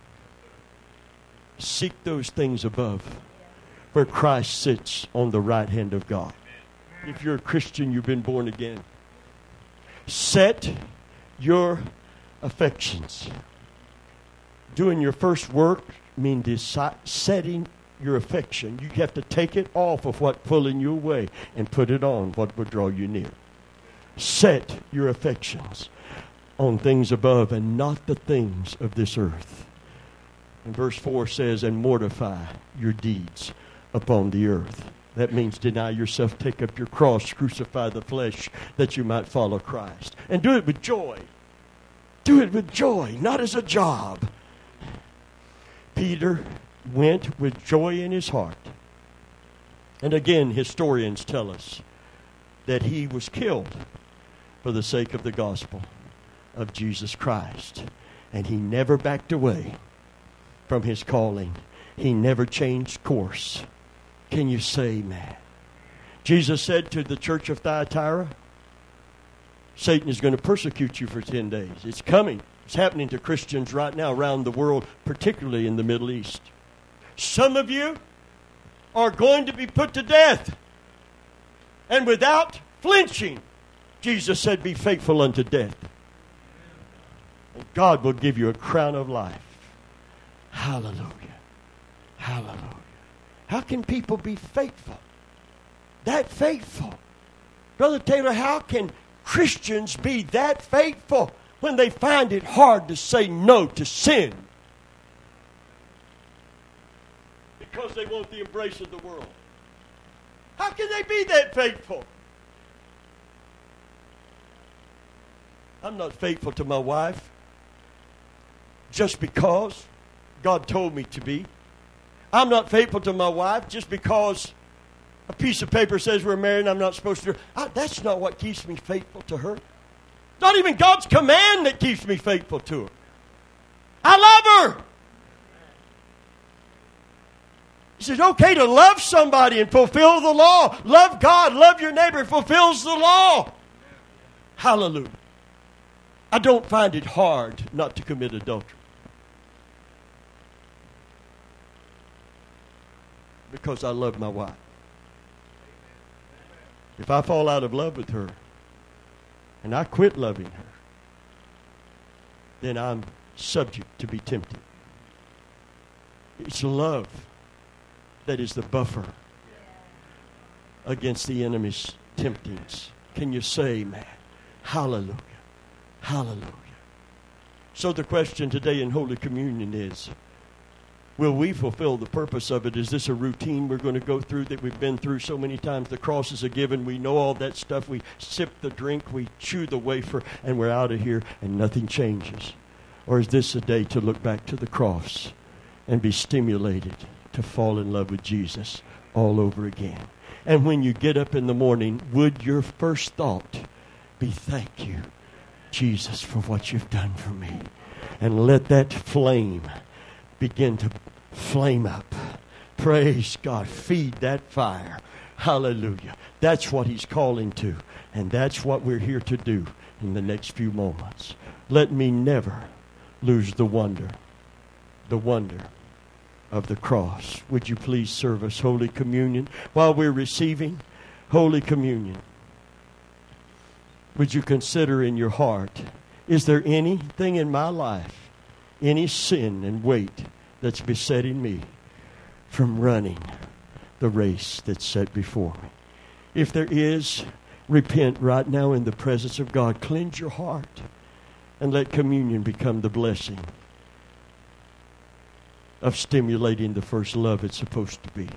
seek those things above where Christ sits on the right hand of God. If you're a Christian, you've been born again. Set your affections. Doing your first work means deci- setting your affection. You have to take it off of what's pulling you away and put it on what will draw you near. Set your affections on things above and not the things of this earth. And verse four says, and mortify your deeds upon the earth. That means deny yourself, take up your cross, crucify the flesh, that you might follow Christ. And do it with joy. Do it with joy, not as a job. Peter went with joy in his heart. And again, historians tell us that he was killed for the sake of the gospel of Jesus Christ. And he never backed away from his calling. He never changed course. Can you say, man? Jesus said to the church of Thyatira, Satan is going to persecute you for ten days. It's coming. It's happening to Christians right now around the world, particularly in the Middle East. Some of you are going to be put to death. And without flinching, Jesus said, be faithful unto death. And God will give you a crown of life. Hallelujah. Hallelujah. How can people be faithful? That faithful. Brother Taylor, how can Christians be that faithful when they find it hard to say no to sin? Because they want the embrace of the world. How can they be that faithful? I'm not faithful to my wife just because God told me to be. I'm not faithful to my wife just because a piece of paper says we're married and I'm not supposed to. I, that's not what keeps me faithful to her. Not even God's command that keeps me faithful to her. I love her. He says, okay to love somebody and fulfill the law. Love God, love your neighbor. It fulfills the law. Hallelujah. I don't find it hard not to commit adultery. Because I love my wife. If I fall out of love with her and I quit loving her, then I'm subject to be tempted. It's love that is the buffer against the enemy's temptings. Can you say, amen? Hallelujah. Hallelujah. So the question today in Holy Communion is, Will we fulfill the purpose of it? Is this a routine we're going to go through that we've been through so many times? The cross is a given. We know all that stuff. We sip the drink. We chew the wafer. And we're out of here and nothing changes. Or is this a day to look back to the cross and be stimulated to fall in love with Jesus all over again? And when you get up in the morning, would your first thought be, thank you, Jesus, for what you've done for me? And let that flame begin to flame up. Praise God. Feed that fire. Hallelujah. That's what He's calling to. And that's what we're here to do in the next few moments. Let me never lose the wonder, the wonder of the cross. Would you please serve us Holy Communion? While we're receiving Holy Communion, would you consider in your heart, is there anything in my life, any sin and weight that's besetting me from running the race that's set before me? If there is, repent right now in the presence of God. Cleanse your heart and let communion become the blessing of stimulating the first love it's supposed to be.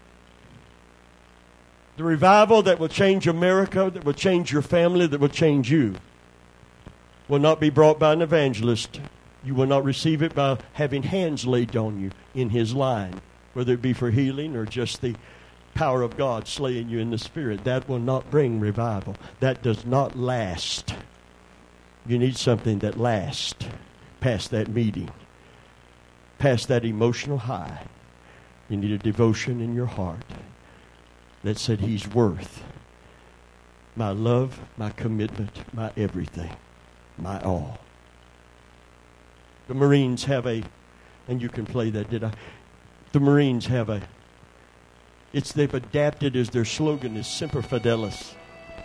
The revival that will change America, that will change your family, that will change you, will not be brought by an evangelist. You will not receive it by having hands laid on you in His line, whether it be for healing or just the power of God slaying you in the Spirit. That will not bring revival. That does not last. You need something that lasts past that meeting, past that emotional high. You need a devotion in your heart that said, He's worth my love, my commitment, my everything, my all. The Marines have a, and you can play that, did I? The Marines have a, it's they've adapted as their slogan is Semper Fidelis.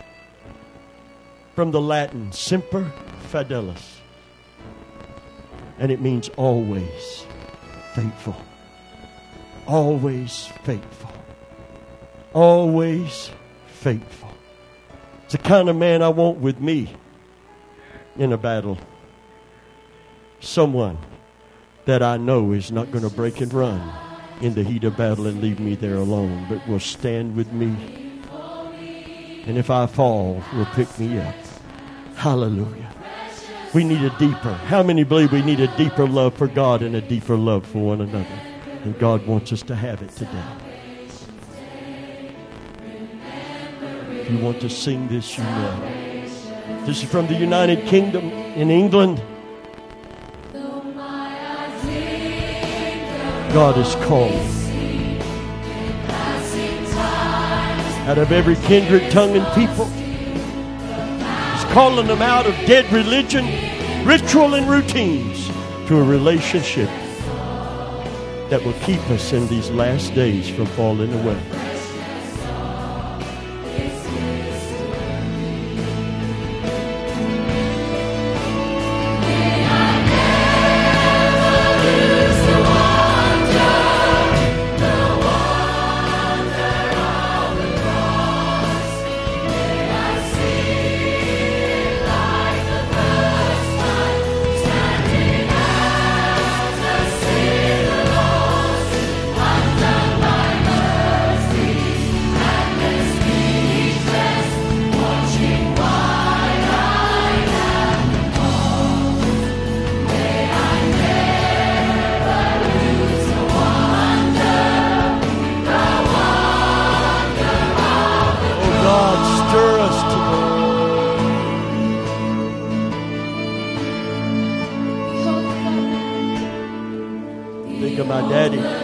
From the Latin, Semper Fidelis. And it means always faithful. Always faithful. Always faithful. It's the kind of man I want with me in a battle. Someone that I know is not going to break and run in the heat of battle and leave me there alone, but will stand with me. And if I fall, will pick me up. Hallelujah. We need a deeper. How many believe we need a deeper love for God and a deeper love for one another? And God wants us to have it today. If you want to sing this, you know. This is from the United Kingdom in England. God is calling out of every kindred, tongue, and people. He's calling them out of dead religion, ritual, and routines to a relationship that will keep us in these last days from falling away. My daddy.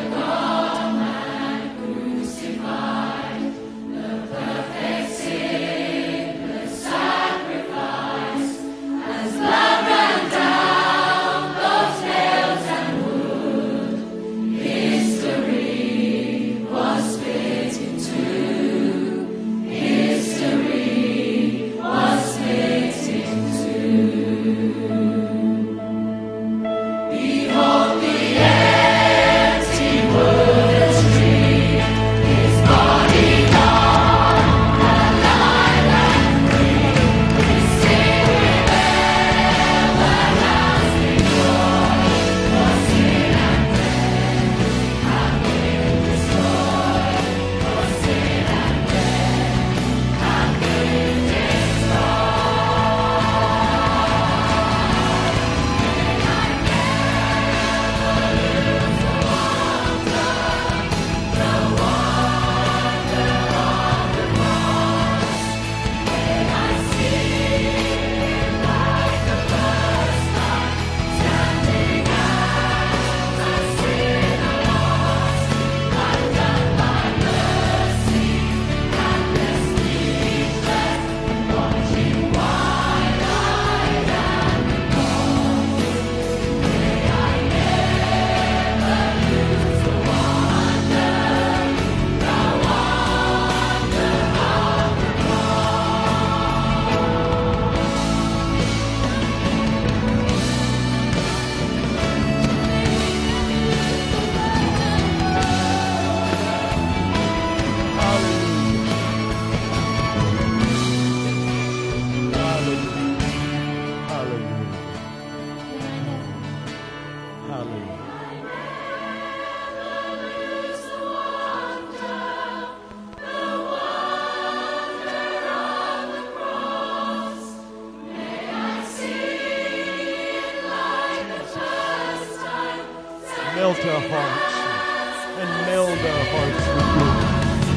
hearts and meld our hearts with yours.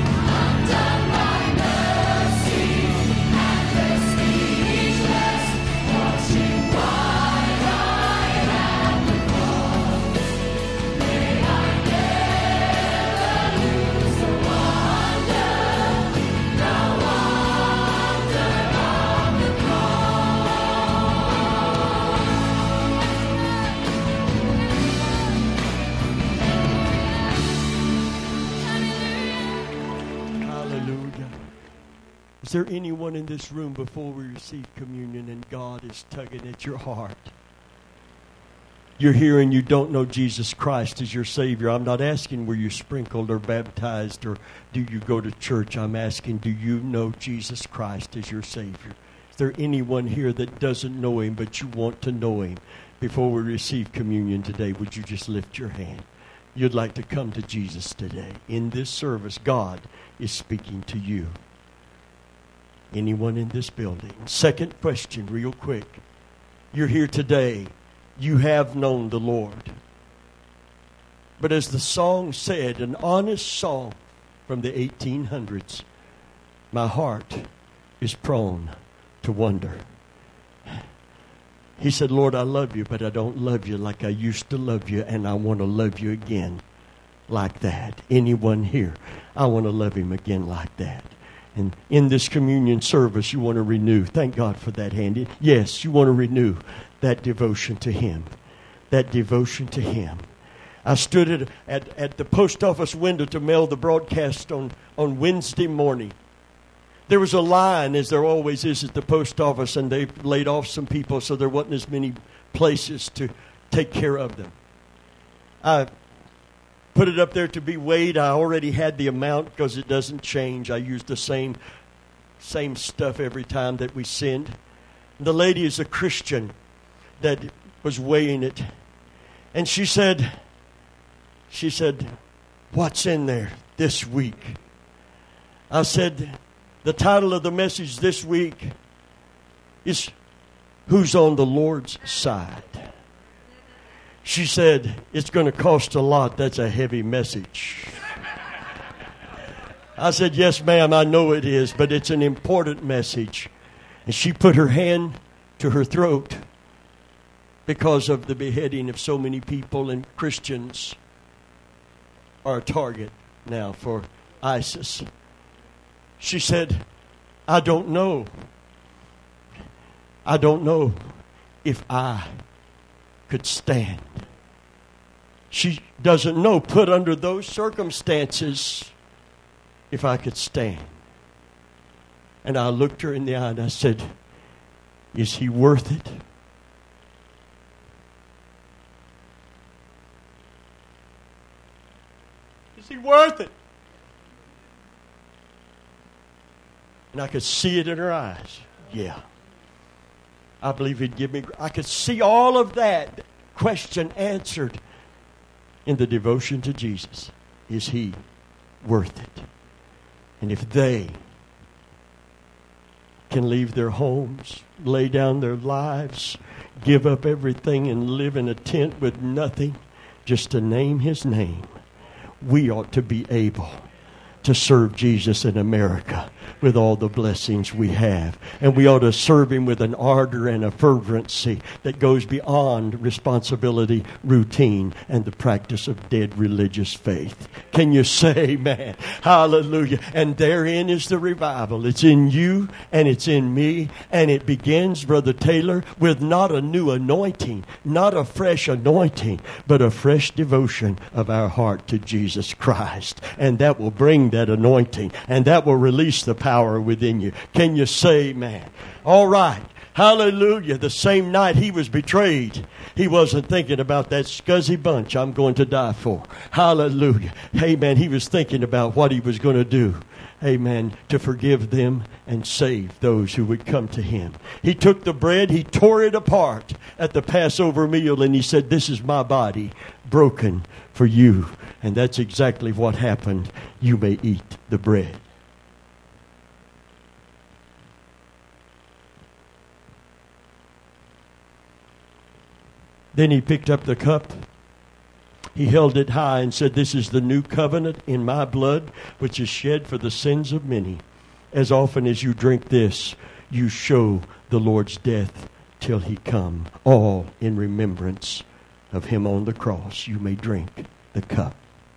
Is there anyone in this room before we receive communion and God is tugging at your heart? You're here and you don't know Jesus Christ as your Savior. I'm not asking were you sprinkled or baptized or do you go to church. I'm asking, do you know Jesus Christ as your Savior? Is there anyone here that doesn't know Him but you want to know Him before we receive communion today? Would you just lift your hand? You'd like to come to Jesus today. In this service, God is speaking to you. Anyone in this building? Second question, real quick. You're here today. You have known the Lord. But as the song said, an honest song from the eighteen hundreds, my heart is prone to wonder. He said, Lord, I love you, but I don't love you like I used to love you, and I want to love you again like that. Anyone here? I want to love Him again like that. And in this communion service, you want to renew. Thank God for that, Handy. Yes, you want to renew that devotion to Him. That devotion to Him. I stood at, at, at the post office window to mail the broadcast on, on Wednesday morning. There was a line, as there always is at the post office, and they laid off some people, so there wasn't as many places to take care of them. I put it up there to be weighed. I already had the amount because it doesn't change. I use the same same stuff every time that we send. The lady is a Christian that was weighing it. And she said, she said, what's in there this week? I said, the title of the message this week is Who's on the Lord's Side? She said, it's going to cost a lot. That's a heavy message. I said, yes, ma'am, I know it is, but it's an important message. And she put her hand to her throat because of the beheading of so many people, and Christians are a target now for ISIS. She said, I don't know. I don't know if I could stand. She doesn't know, put under those circumstances, if I could stand. And I looked her in the eye and I said, is He worth it? Is He worth it? And I could see it in her eyes. Yeah. I believe He'd give me... I could see all of that question answered in the devotion to Jesus. Is He worth it? And if they can leave their homes, lay down their lives, give up everything and live in a tent with nothing, just to name His name, we ought to be able to serve Jesus in America with all the blessings we have. And we ought to serve Him with an ardor and a fervency that goes beyond responsibility, routine, and the practice of dead religious faith. Can you say amen? Hallelujah. And therein is the revival. It's in you and it's in me. And it begins, Brother Taylor, with not a new anointing, not a fresh anointing, but a fresh devotion of our heart to Jesus Christ. And that will bring that anointing, and that will release the power within you. Can you say amen? All right. Hallelujah. The same night He was betrayed, He wasn't thinking about that scuzzy bunch I'm going to die for. Hallelujah. Amen. He was thinking about what He was going to do. Amen. To forgive them and save those who would come to Him. He took the bread, He tore it apart at the Passover meal, and He said, this is my body broken for you. And that's exactly what happened. You may eat the bread. Then He picked up the cup He held it high and said, "This is the new covenant in my blood, which is shed for the sins of many. As often as you drink this, you show the Lord's death till he come, all in remembrance of him on the cross. You may drink the cup."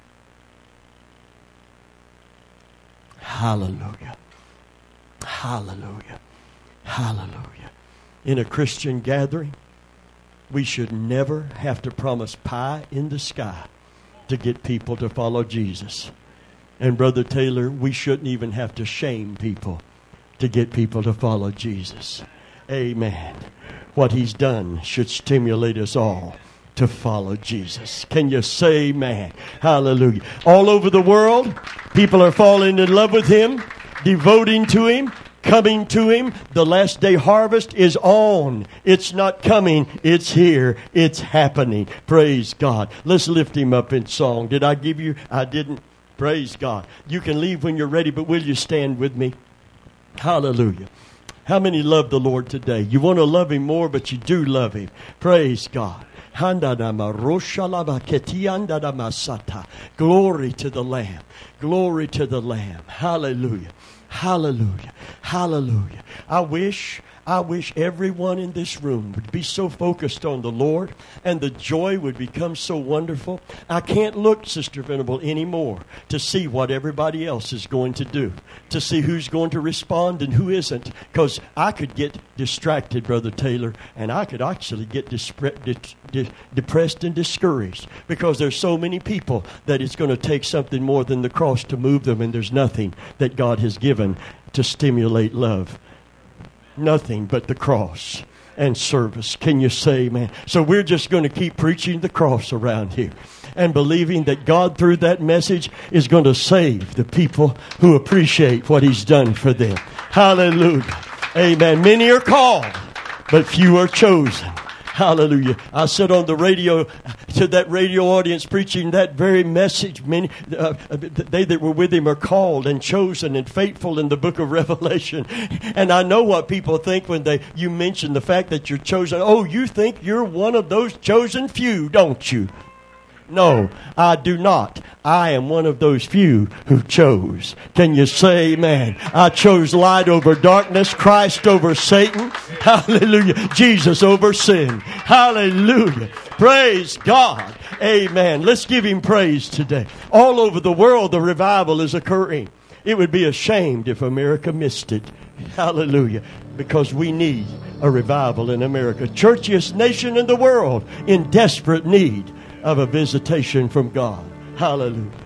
Hallelujah. Hallelujah. Hallelujah. In a Christian gathering, we should never have to promise pie in the sky to get people to follow Jesus. And Brother Taylor, we shouldn't even have to shame people to get people to follow Jesus. Amen. What he's done should stimulate us all to follow Jesus. Can you say amen? Hallelujah. All over the world, people are falling in love with him, devoting to him, coming to him. The last day harvest is on. It's not coming. It's here. It's happening. Praise God. Let's lift him up in song. Did I give you? I didn't. Praise God. You can leave when you're ready, but will you stand with me? Hallelujah. How many love the Lord today? You want to love him more, but you do love him. Praise God. Glory to the Lamb. Glory to the Lamb. Hallelujah. Hallelujah. Hallelujah. I wish, I wish everyone in this room would be so focused on the Lord, and the joy would become so wonderful. I can't look, Sister Venable, anymore to see what everybody else is going to do, to see who's going to respond and who isn't, because I could get distracted, Brother Taylor, and I could actually get dispre- de- de- depressed and discouraged, because there's so many people that it's going to take something more than the cross to move them, and there's nothing that God has given to stimulate love. Nothing but the cross and service. Can you say amen? So we're just going to keep preaching the cross around here and believing that God, through that message, is going to save the people who appreciate what he's done for them. Hallelujah. Amen. Many are called, but few are chosen. Hallelujah. I said on the radio to that radio audience preaching that very message, many, uh, they that were with him are called and chosen and faithful in the book of Revelation. And I know what people think when they you mention the fact that you're chosen. Oh, you think you're one of those chosen few, don't you? No, I do not. I am one of those few who chose. Can you say amen? I chose light over darkness, Christ over Satan. Hallelujah. Jesus over sin. Hallelujah. Praise God. Amen. Let's give him praise today. All over the world, the revival is occurring. It would be a shame if America missed it. Hallelujah. Because we need a revival in America. Churchiest nation in the world in desperate need of a visitation from God. Hallelujah.